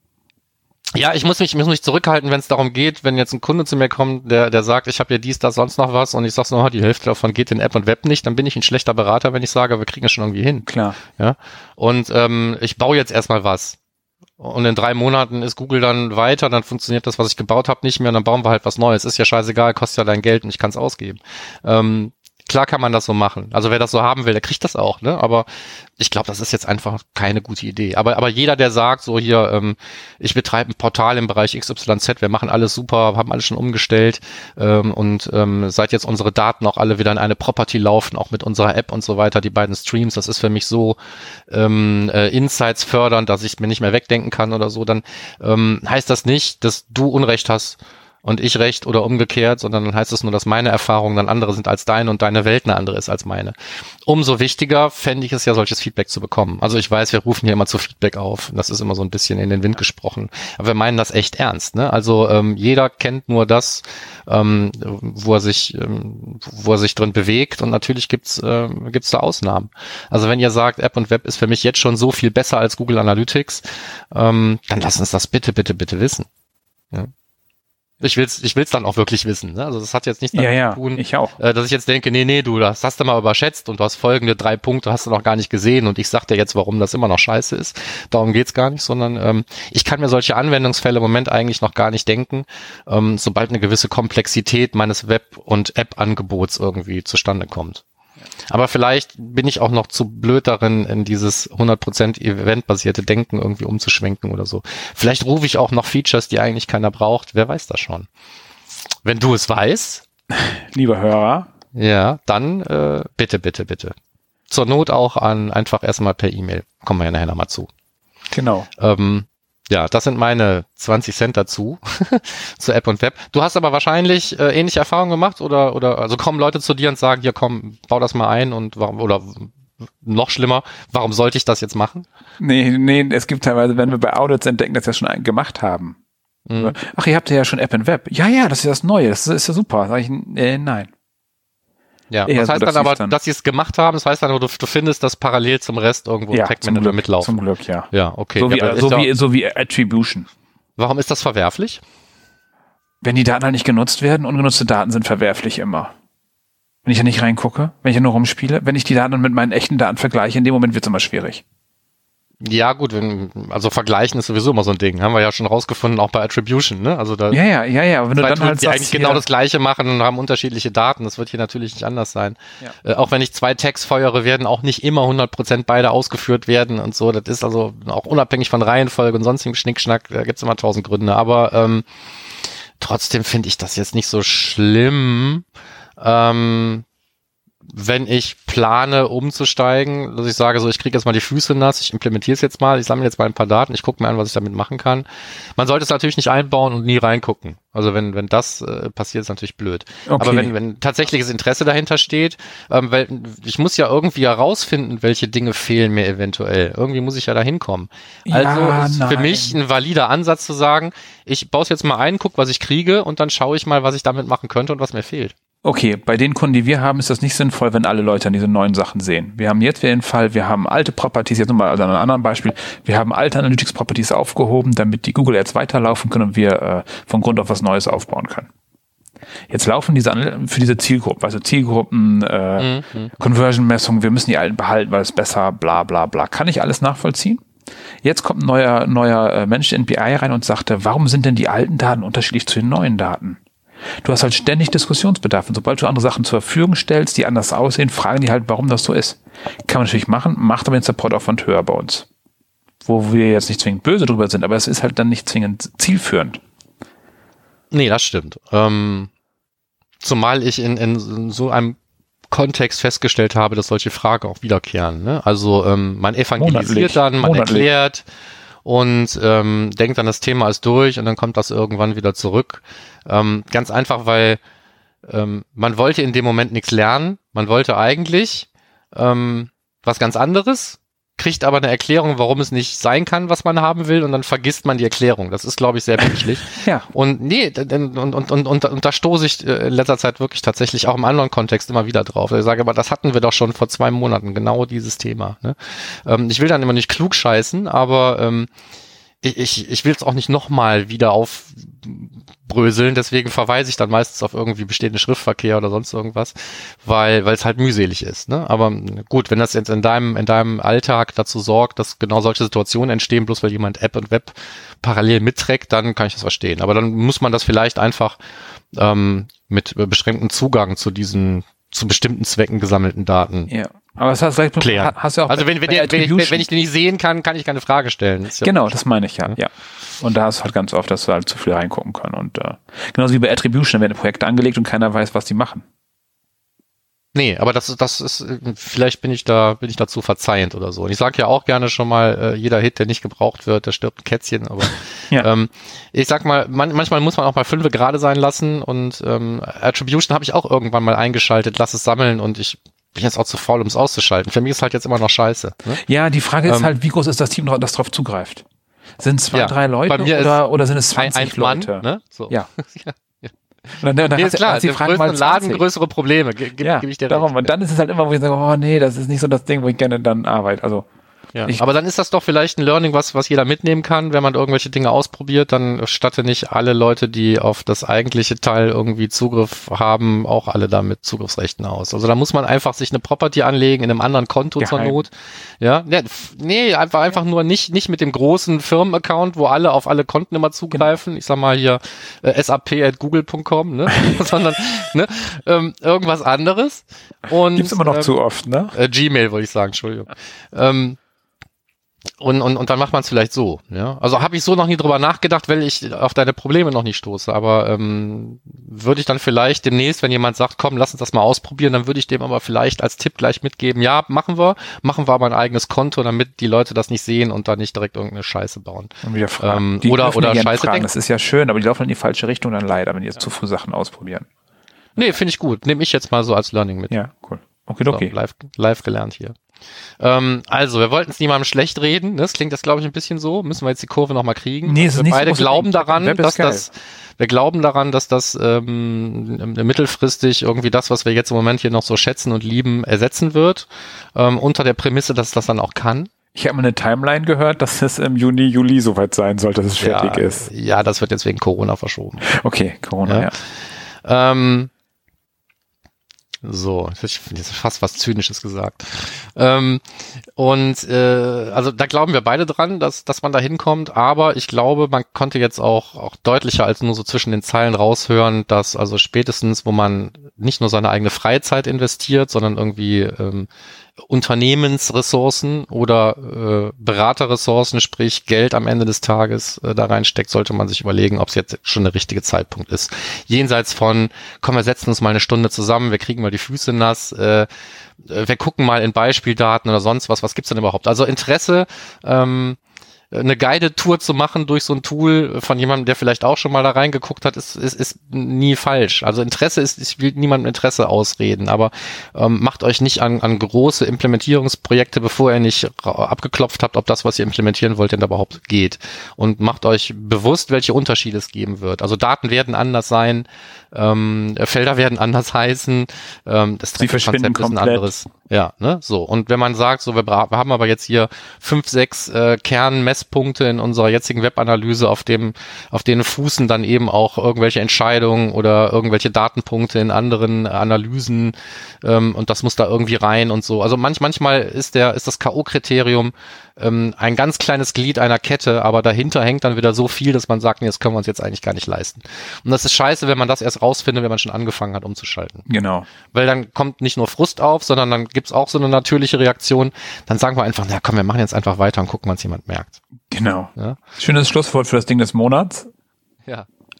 Ja, ich muss mich, ich muss mich zurückhalten, wenn es darum geht, wenn jetzt ein Kunde zu mir kommt, der, der sagt, ich habe hier dies, das, sonst noch was und ich sag so, die Hälfte davon geht in App und Web nicht, dann bin ich ein schlechter Berater, wenn ich sage, wir kriegen es schon irgendwie hin. Klar. Ja. Und ähm, ich baue jetzt erstmal was. Und in drei Monaten ist Google dann weiter, dann funktioniert das, was ich gebaut habe, nicht mehr und dann bauen wir halt was Neues. Ist ja scheißegal, kostet ja dein Geld und ich kann es ausgeben. Ähm, Klar kann man das so machen. Also wer das so haben will, der kriegt das auch, ne? Aber ich glaube, das ist jetzt einfach keine gute Idee. Aber aber jeder, der sagt, so hier, ähm, ich betreibe ein Portal im Bereich X Y Z, wir machen alles super, haben alles schon umgestellt ähm, und ähm, seit jetzt unsere Daten auch alle wieder in eine Property laufen, auch mit unserer App und so weiter, die beiden Streams, das ist für mich so ähm, äh, Insights fördernd, dass ich mir nicht mehr wegdenken kann oder so, dann ähm, heißt das nicht, dass du Unrecht hast und ich recht oder umgekehrt, sondern dann heißt es nur, dass meine Erfahrungen dann andere sind als deine und deine Welt eine andere ist als meine. Umso wichtiger fände ich es ja, solches Feedback zu bekommen. Also ich weiß, wir rufen hier immer zu Feedback auf. Das ist immer so ein bisschen in den Wind gesprochen. Aber wir meinen das echt ernst, ne? Also ähm, jeder kennt nur das, ähm, wo er sich, ähm, wo er sich drin bewegt und natürlich gibt's äh, gibt's da Ausnahmen. Also wenn ihr sagt, App und Web ist für mich jetzt schon so viel besser als Google Analytics, ähm, dann lasst uns das bitte, bitte, bitte wissen. Ja. Ich will's, ich will's dann auch wirklich wissen. Ne? Also das hat jetzt nichts damit ja, ja, zu tun, ich auch. Äh, dass ich jetzt denke, nee, nee, du, das hast du mal überschätzt und du hast folgende drei Punkte, hast du noch gar nicht gesehen und ich sag dir jetzt, warum das immer noch scheiße ist. Darum geht's gar nicht, sondern ähm, ich kann mir solche Anwendungsfälle im Moment eigentlich noch gar nicht denken, ähm, sobald eine gewisse Komplexität meines Web- und App-Angebots irgendwie zustande kommt. Aber vielleicht bin ich auch noch zu blöd darin, in dieses hundert Prozent eventbasierte Denken irgendwie umzuschwenken oder so. Vielleicht rufe ich auch noch Features, die eigentlich keiner braucht. Wer weiß das schon? Wenn du es weißt, lieber Hörer, ja, dann äh, bitte, bitte, bitte. Zur Not auch an einfach erstmal per E-Mail. Kommen wir ja nachher nochmal zu. Genau. Ähm, ja, das sind meine zwanzig Cent dazu, zur App und Web. Du hast aber wahrscheinlich äh, ähnliche Erfahrungen gemacht oder, oder, also kommen Leute zu dir und sagen, hier komm, bau das mal ein und warum, oder noch schlimmer, warum sollte ich das jetzt machen? Nee, nee, es gibt teilweise, wenn wir bei Audits entdecken, dass wir schon einen gemacht haben. Mhm. Ach, ihr habt ja schon App und Web. Ja, ja, das ist das Neue, das ist ja super. Sag ich, äh, nein. Ja, Eher das heißt so, dann aber, dann dass sie es gemacht haben, das heißt dann, du, du findest das parallel zum Rest irgendwo ja, im Tag Manager mitlaufen. Zum Glück, ja. Ja, okay. So wie, ja, so da, wie, so wie Attribution. Warum ist das verwerflich? Wenn die Daten halt nicht genutzt werden, ungenutzte Daten sind verwerflich immer. Wenn ich da nicht reingucke, wenn ich ja nur rumspiele, wenn ich die Daten dann mit meinen echten Daten vergleiche, in dem Moment wird es immer schwierig. Ja, gut, wenn, also vergleichen ist sowieso immer so ein Ding. Haben wir ja schon rausgefunden, auch bei Attribution, ne? Also da ja, ja, ja, ja. Aber wenn du dann Tools, halt die sagst, eigentlich genau hier, das Gleiche machen und haben unterschiedliche Daten. Das wird hier natürlich nicht anders sein. Ja. Äh, auch wenn ich zwei Tags feuere, werden auch nicht immer hundert Prozent beide ausgeführt werden und so. Das ist also auch unabhängig von Reihenfolge und sonstigem Schnickschnack. Da gibt's immer tausend Gründe. Aber ähm, trotzdem finde ich das jetzt nicht so schlimm. Ähm, wenn ich plane, umzusteigen, dass ich sage, so ich kriege jetzt mal die Füße nass, ich implementiere es jetzt mal, ich sammle jetzt mal ein paar Daten, ich gucke mir an, was ich damit machen kann. Man sollte es natürlich nicht einbauen und nie reingucken. Also wenn wenn das äh, passiert, ist natürlich blöd. Okay. Aber wenn wenn tatsächliches Interesse dahinter steht, ähm, weil ich muss ja irgendwie herausfinden, welche Dinge fehlen mir eventuell. Irgendwie muss ich ja da hinkommen. Also ja, ist nein. für mich ein valider Ansatz zu sagen, ich baue es jetzt mal ein, guck, was ich kriege und dann schaue ich mal, was ich damit machen könnte und was mir fehlt. Okay, bei den Kunden, die wir haben, ist das nicht sinnvoll, wenn alle Leute an diese neuen Sachen sehen. Wir haben jetzt wieder den Fall, wir haben alte Properties, jetzt nochmal also an einem anderen Beispiel, wir haben alte Analytics-Properties aufgehoben, damit die Google Ads weiterlaufen können und wir äh, von Grund auf was Neues aufbauen können. Jetzt laufen diese für diese Zielgruppen, also Zielgruppen, äh, mhm. Conversion-Messungen, wir müssen die alten behalten, weil es besser, bla bla bla. Kann ich alles nachvollziehen? Jetzt kommt ein neuer, neuer äh, Mensch in B I rein und sagte, warum sind denn die alten Daten unterschiedlich zu den neuen Daten? Du hast halt ständig Diskussionsbedarf und sobald du andere Sachen zur Verfügung stellst, die anders aussehen, fragen die halt, warum das so ist. Kann man natürlich machen, macht aber den Supportaufwand höher bei uns. Wo wir jetzt nicht zwingend böse drüber sind, aber es ist halt dann nicht zwingend zielführend. Nee, das stimmt. Ähm, zumal ich in, in so einem Kontext festgestellt habe, dass solche Fragen auch wiederkehren. Ne? Also ähm, man evangelisiert Monatlich. dann, man Monatlich. erklärt und ähm, denkt dann, das Thema ist durch und dann kommt das irgendwann wieder zurück. Ähm, ganz einfach, weil ähm, man wollte in dem Moment nichts lernen. Man wollte eigentlich ähm, was ganz anderes, kriegt aber eine Erklärung, warum es nicht sein kann, was man haben will, und dann vergisst man die Erklärung. Das ist, glaube ich, sehr menschlich. Ja. Und nee, und, und, und, und, und, und da stoße ich in letzter Zeit wirklich tatsächlich auch im anderen Kontext immer wieder drauf. Ich sage, aber das hatten wir doch schon vor zwei Monaten, genau dieses Thema. Ne? Ähm, ich will dann immer nicht klug scheißen, aber ähm, ich, ich, ich will es auch nicht nochmal wieder aufbröseln, deswegen verweise ich dann meistens auf irgendwie bestehenden Schriftverkehr oder sonst irgendwas, weil weil es halt mühselig ist. Ne? Aber gut, wenn das jetzt in deinem in deinem Alltag dazu sorgt, dass genau solche Situationen entstehen, bloß weil jemand App und Web parallel mitträgt, dann kann ich das verstehen. Aber dann muss man das vielleicht einfach ähm, mit beschränktem Zugang zu diesen zu bestimmten Zwecken gesammelten Daten Ja. Aber das hast, vielleicht, klären. hast du auch also bei, wenn, wenn, bei der, wenn, ich, Attribution. wenn ich den nicht sehen kann, kann ich keine Frage stellen. Das ist ja Genau, das meine ich ja, ja. Und da hast du halt ganz oft, dass wir halt zu viel reingucken können. Und äh, genauso wie bei Attribution, da werden Projekte angelegt und keiner weiß, was die machen. Nee, aber das, das ist, vielleicht bin ich da, bin ich dazu verzeihend oder so. Und ich sage ja auch gerne schon mal, äh, jeder Hit, der nicht gebraucht wird, der stirbt ein Kätzchen. Aber Ja. ähm, ich sag mal, man, manchmal muss man auch mal fünfe gerade sein lassen, und ähm, Attribution habe ich auch irgendwann mal eingeschaltet, lass es sammeln, und ich bin jetzt auch zu faul, um es auszuschalten. Für mich ist halt jetzt immer noch scheiße. Ne? Ja, die Frage ist Ähm, halt, wie groß ist das Team, das drauf zugreift? Sind es zwei, Ja, drei Leute bei mir oder, ist oder sind es Ein, zwanzig ein Mann, Leute? ne? So. Ja. ja. Und dann, dann Nee, hast ist du- klar, hast die im Frage mal größeren Laden zwanzig. größere Probleme, ge ge Ja, gebe ich dir darum. recht. Und dann ist es halt immer, wo ich sage, oh nee, das ist nicht so das Ding, wo ich gerne dann arbeite. Also, Ja, Ich- aber dann ist das doch vielleicht ein Learning, was, was jeder mitnehmen kann, wenn man irgendwelche Dinge ausprobiert, dann statte nicht alle Leute, die auf das eigentliche Teil irgendwie Zugriff haben, auch alle da mit Zugriffsrechten aus. Also da muss man einfach sich eine Property anlegen in einem anderen Konto zur Geheim. Not. Ja, ja, f- nee, einfach, einfach nur nicht, nicht mit dem großen Firmenaccount, wo alle auf alle Konten immer zugreifen. Ich sag mal hier äh, S A P at google punkt com, ne? Sondern ne? ähm, irgendwas anderes. Und gibt's immer noch ähm, zu oft, ne? äh, Gmail wollte ich sagen, Entschuldigung. Ähm, und, und, und dann macht man es vielleicht so. Ja? Also habe ich so noch nie drüber nachgedacht, weil ich auf deine Probleme noch nicht stoße. Aber ähm, würde ich dann vielleicht demnächst, wenn jemand sagt, komm, lass uns das mal ausprobieren, dann würde ich dem aber vielleicht als Tipp gleich mitgeben, ja, machen wir, machen wir aber ein eigenes Konto, damit die Leute das nicht sehen und da nicht direkt irgendeine Scheiße bauen. Und wieder fragen. Ähm, Die oder dürfen oder ja gerne Scheiße fragen. denken. Das ist ja schön, aber die laufen in die falsche Richtung dann leider, wenn die jetzt zu früh Sachen ausprobieren. Nee, finde ich gut. Nehme ich jetzt mal so als Learning mit. Ja, cool. Okay, So, okay. live, live gelernt hier. Ähm, also, wir wollten es niemandem schlecht reden. Ne? Das klingt das, glaube ich, ein bisschen so. Müssen wir jetzt die Kurve nochmal kriegen. Nee, es ist wir nicht so beide groß glauben Ding. daran, Web ist dass geil. das, wir glauben daran, dass das ähm, mittelfristig irgendwie das, was wir jetzt im Moment hier noch so schätzen und lieben, ersetzen wird. Ähm, unter der Prämisse, dass das dann auch kann. Ich habe mal eine Timeline gehört, dass es im Juni, Juli soweit sein sollte, dass es fertig ja, ist. Ja, das wird jetzt wegen Corona verschoben. Okay, Corona, Ja. ja. Ähm, so, ich finde jetzt fast was Zynisches gesagt. Ähm, und äh, also da glauben wir beide dran, dass dass man da hinkommt, aber ich glaube, man konnte jetzt auch auch deutlicher als nur so zwischen den Zeilen raushören, dass also spätestens, wo man nicht nur seine eigene Freizeit investiert, sondern irgendwie ähm, Unternehmensressourcen oder äh, Beraterressourcen, sprich Geld am Ende des Tages äh, da reinsteckt, sollte man sich überlegen, ob es jetzt schon der richtige Zeitpunkt ist. Jenseits von, komm, wir setzen uns mal eine Stunde zusammen, wir kriegen mal die Füße nass, äh, wir gucken mal in Beispieldaten oder sonst was, was gibt's denn überhaupt? Also Interesse, ähm, eine Guided-Tour zu machen durch so ein Tool von jemandem, der vielleicht auch schon mal da reingeguckt hat, ist, ist, ist nie falsch. Also Interesse ist, ich will niemandem Interesse ausreden, aber ähm, macht euch nicht an, an große Implementierungsprojekte, bevor ihr nicht ra- abgeklopft habt, ob das, was ihr implementieren wollt, denn da überhaupt geht. Und macht euch bewusst, welche Unterschiede es geben wird. Also Daten werden anders sein, ähm, Felder werden anders heißen, ähm, das Sie verschwinden Konzept ist ein komplett. anderes. Ja, ne, so. Und wenn man sagt, so, wir, bra- wir haben aber jetzt hier fünf, sechs äh, Kernmesspunkte in unserer jetzigen Webanalyse, auf dem, auf denen fußen dann eben auch irgendwelche Entscheidungen oder irgendwelche Datenpunkte in anderen Analysen, ähm, und das muss da irgendwie rein und so. Also manch, manchmal ist der, ist das K O-Kriterium ähm, ein ganz kleines Glied einer Kette, aber dahinter hängt dann wieder so viel, dass man sagt, nee, das können wir uns jetzt eigentlich gar nicht leisten. Und das ist scheiße, wenn man das erst rausfindet, wenn man schon angefangen hat umzuschalten. Genau. Weil dann kommt nicht nur Frust auf, sondern dann gibt's auch so eine natürliche Reaktion. Dann sagen wir einfach, na komm, wir machen jetzt einfach weiter und gucken, wann es jemand merkt. Genau. Ja? Schönes Schlusswort für das Ding des Monats. Ja.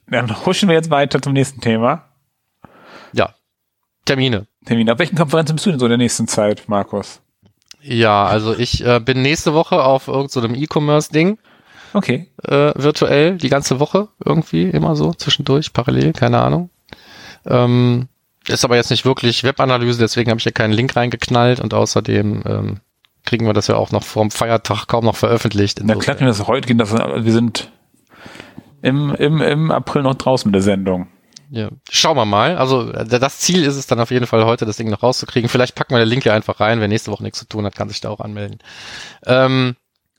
Dann huschen wir jetzt weiter zum nächsten Thema. Ja, Termine. Termine. Auf welchen Konferenzen bist du denn so in der nächsten Zeit, Markus? Ja, also ich äh, bin nächste Woche auf irgendeinem so E-Commerce-Ding. Okay. Äh, virtuell, die ganze Woche irgendwie, immer so, zwischendurch, parallel, keine Ahnung. Ähm, ist aber jetzt nicht wirklich Webanalyse, deswegen habe ich hier keinen Link reingeknallt und außerdem ähm, kriegen wir das ja auch noch vor dem Feiertag kaum noch veröffentlicht. Na klar, wenn das heute geht, das, wir sind im, im, im April noch draußen mit der Sendung. Ja, schauen wir mal. Also das Ziel ist es dann auf jeden Fall heute, das Ding noch rauszukriegen. Vielleicht packen wir den Link hier einfach rein. Wer nächste Woche nichts zu tun hat, kann sich da auch anmelden. Ähm,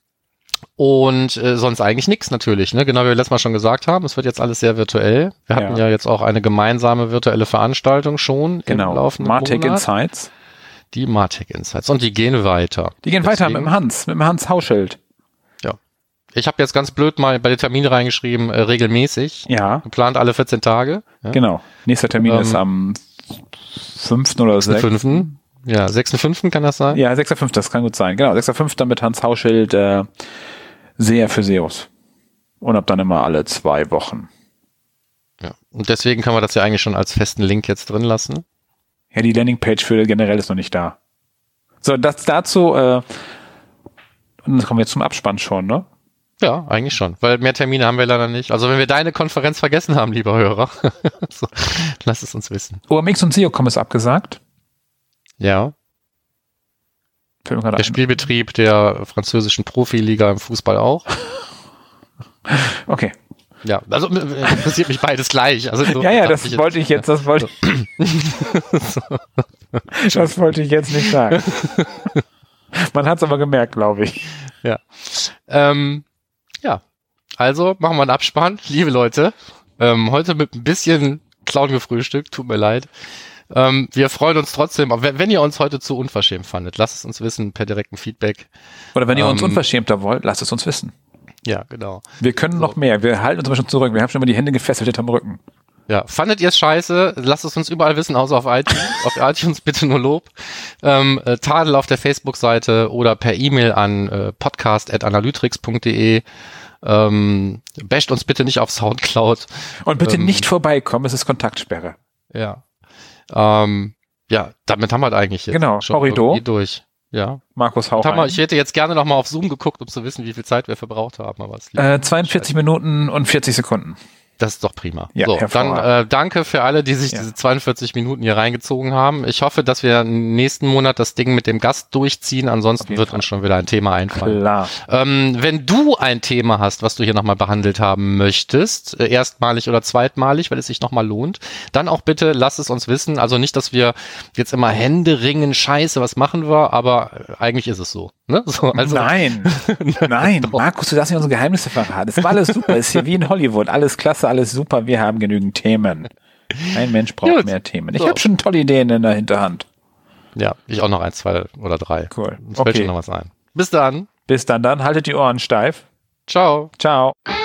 und äh, sonst eigentlich nichts natürlich. Ne? Genau wie wir letztes Mal schon gesagt haben, es wird jetzt alles sehr virtuell. Wir hatten ja, ja jetzt auch eine gemeinsame virtuelle Veranstaltung schon genau. im laufenden Martech Monat. Insights. Die Martech Insights. Und die gehen weiter. Die gehen Deswegen, weiter mit dem Hans, mit dem Hans Hauschild. Ja. Ich habe jetzt ganz blöd mal bei den Terminen reingeschrieben, äh, regelmäßig. Ja. Geplant alle vierzehn Tage. Ja? Genau. Nächster Termin ähm, ist am fünften oder sechsten Ja, sechsten fünften kann das sein? Ja, sechster fünfter das kann gut sein. Genau, sechster fünfter mit Hans Hauschild, äh, sehr für S E Os. Und ab dann immer alle zwei Wochen. Ja. Und deswegen kann man das ja eigentlich schon als festen Link jetzt drin lassen. Ja, die Landingpage für generell ist noch nicht da. So, das dazu, äh, und dann kommen wir jetzt zum Abspann schon, ne? Ja, eigentlich schon, weil mehr Termine haben wir leider nicht. Also wenn wir deine Konferenz vergessen haben, lieber Hörer, so, lass es uns wissen. O M X und S E O Com ist abgesagt. Ja. Der ein. Spielbetrieb der französischen Profiliga im Fußball auch. Okay. Ja, also interessiert mich beides gleich. Also so ja, ja, das ich wollte ich jetzt, das wollte so. Das wollte ich jetzt nicht sagen. Man hat es aber gemerkt, glaube ich. Ja. Ähm, ja, also machen wir einen Abspann. Liebe Leute, ähm, heute mit ein bisschen Clown gefrühstückt, tut mir leid. Ähm, wir freuen uns trotzdem, wenn, wenn ihr uns heute zu unverschämt fandet, lasst es uns wissen per direktem Feedback. Oder wenn ihr ähm, uns unverschämter wollt, lasst es uns wissen. Ja, genau. Wir können so. noch mehr. Wir halten uns aber schon zurück. Wir haben schon immer die Hände gefesselt hinterm Rücken. Ja, fandet ihr es scheiße? Lasst es uns überall wissen, außer auf iTunes. Auf iTunes bitte nur Lob. Ähm, äh, Tadel auf der Facebook-Seite oder per E-Mail an äh, podcast at analytrix punkt de. Ähm, basht uns bitte nicht auf Soundcloud. Und bitte ähm, nicht vorbeikommen, es ist Kontaktsperre. Ja. Ähm, ja, damit haben wir das eigentlich jetzt genau. schon Horridor. durch. Ja. Markus, hau rein. Ich hätte jetzt gerne nochmal auf Zoom geguckt, um zu wissen, wie viel Zeit wir verbraucht haben. Aber es äh, zweiundvierzig Minuten und vierzig Sekunden. Das ist doch prima. Ja, so, dann äh, danke für alle, die sich ja. diese zweiundvierzig Minuten hier reingezogen haben. Ich hoffe, dass wir nächsten Monat das Ding mit dem Gast durchziehen. Ansonsten wird Fall. uns schon wieder ein Thema einfallen. Klar. Ähm, wenn du ein Thema hast, was du hier nochmal behandelt haben möchtest, äh, erstmalig oder zweitmalig, weil es sich nochmal lohnt, dann auch bitte lass es uns wissen. Also nicht, dass wir jetzt immer Hände ringen, scheiße, was machen wir, aber äh, eigentlich ist es so. Ne? so also, Nein, nein, Markus, du darfst nicht unsere Geheimnisse verraten. Es war alles super, es ist hier wie in Hollywood, alles klasse, alles super, wir haben genügend Themen. Ein Mensch braucht Gut. mehr Themen. Ich so. habe schon tolle Ideen in der Hinterhand. Ja, ich auch noch ein, zwei oder drei. Cool. Uns fällt schon noch was ein. Bis dann. Bis dann, dann haltet die Ohren steif. Ciao. Ciao.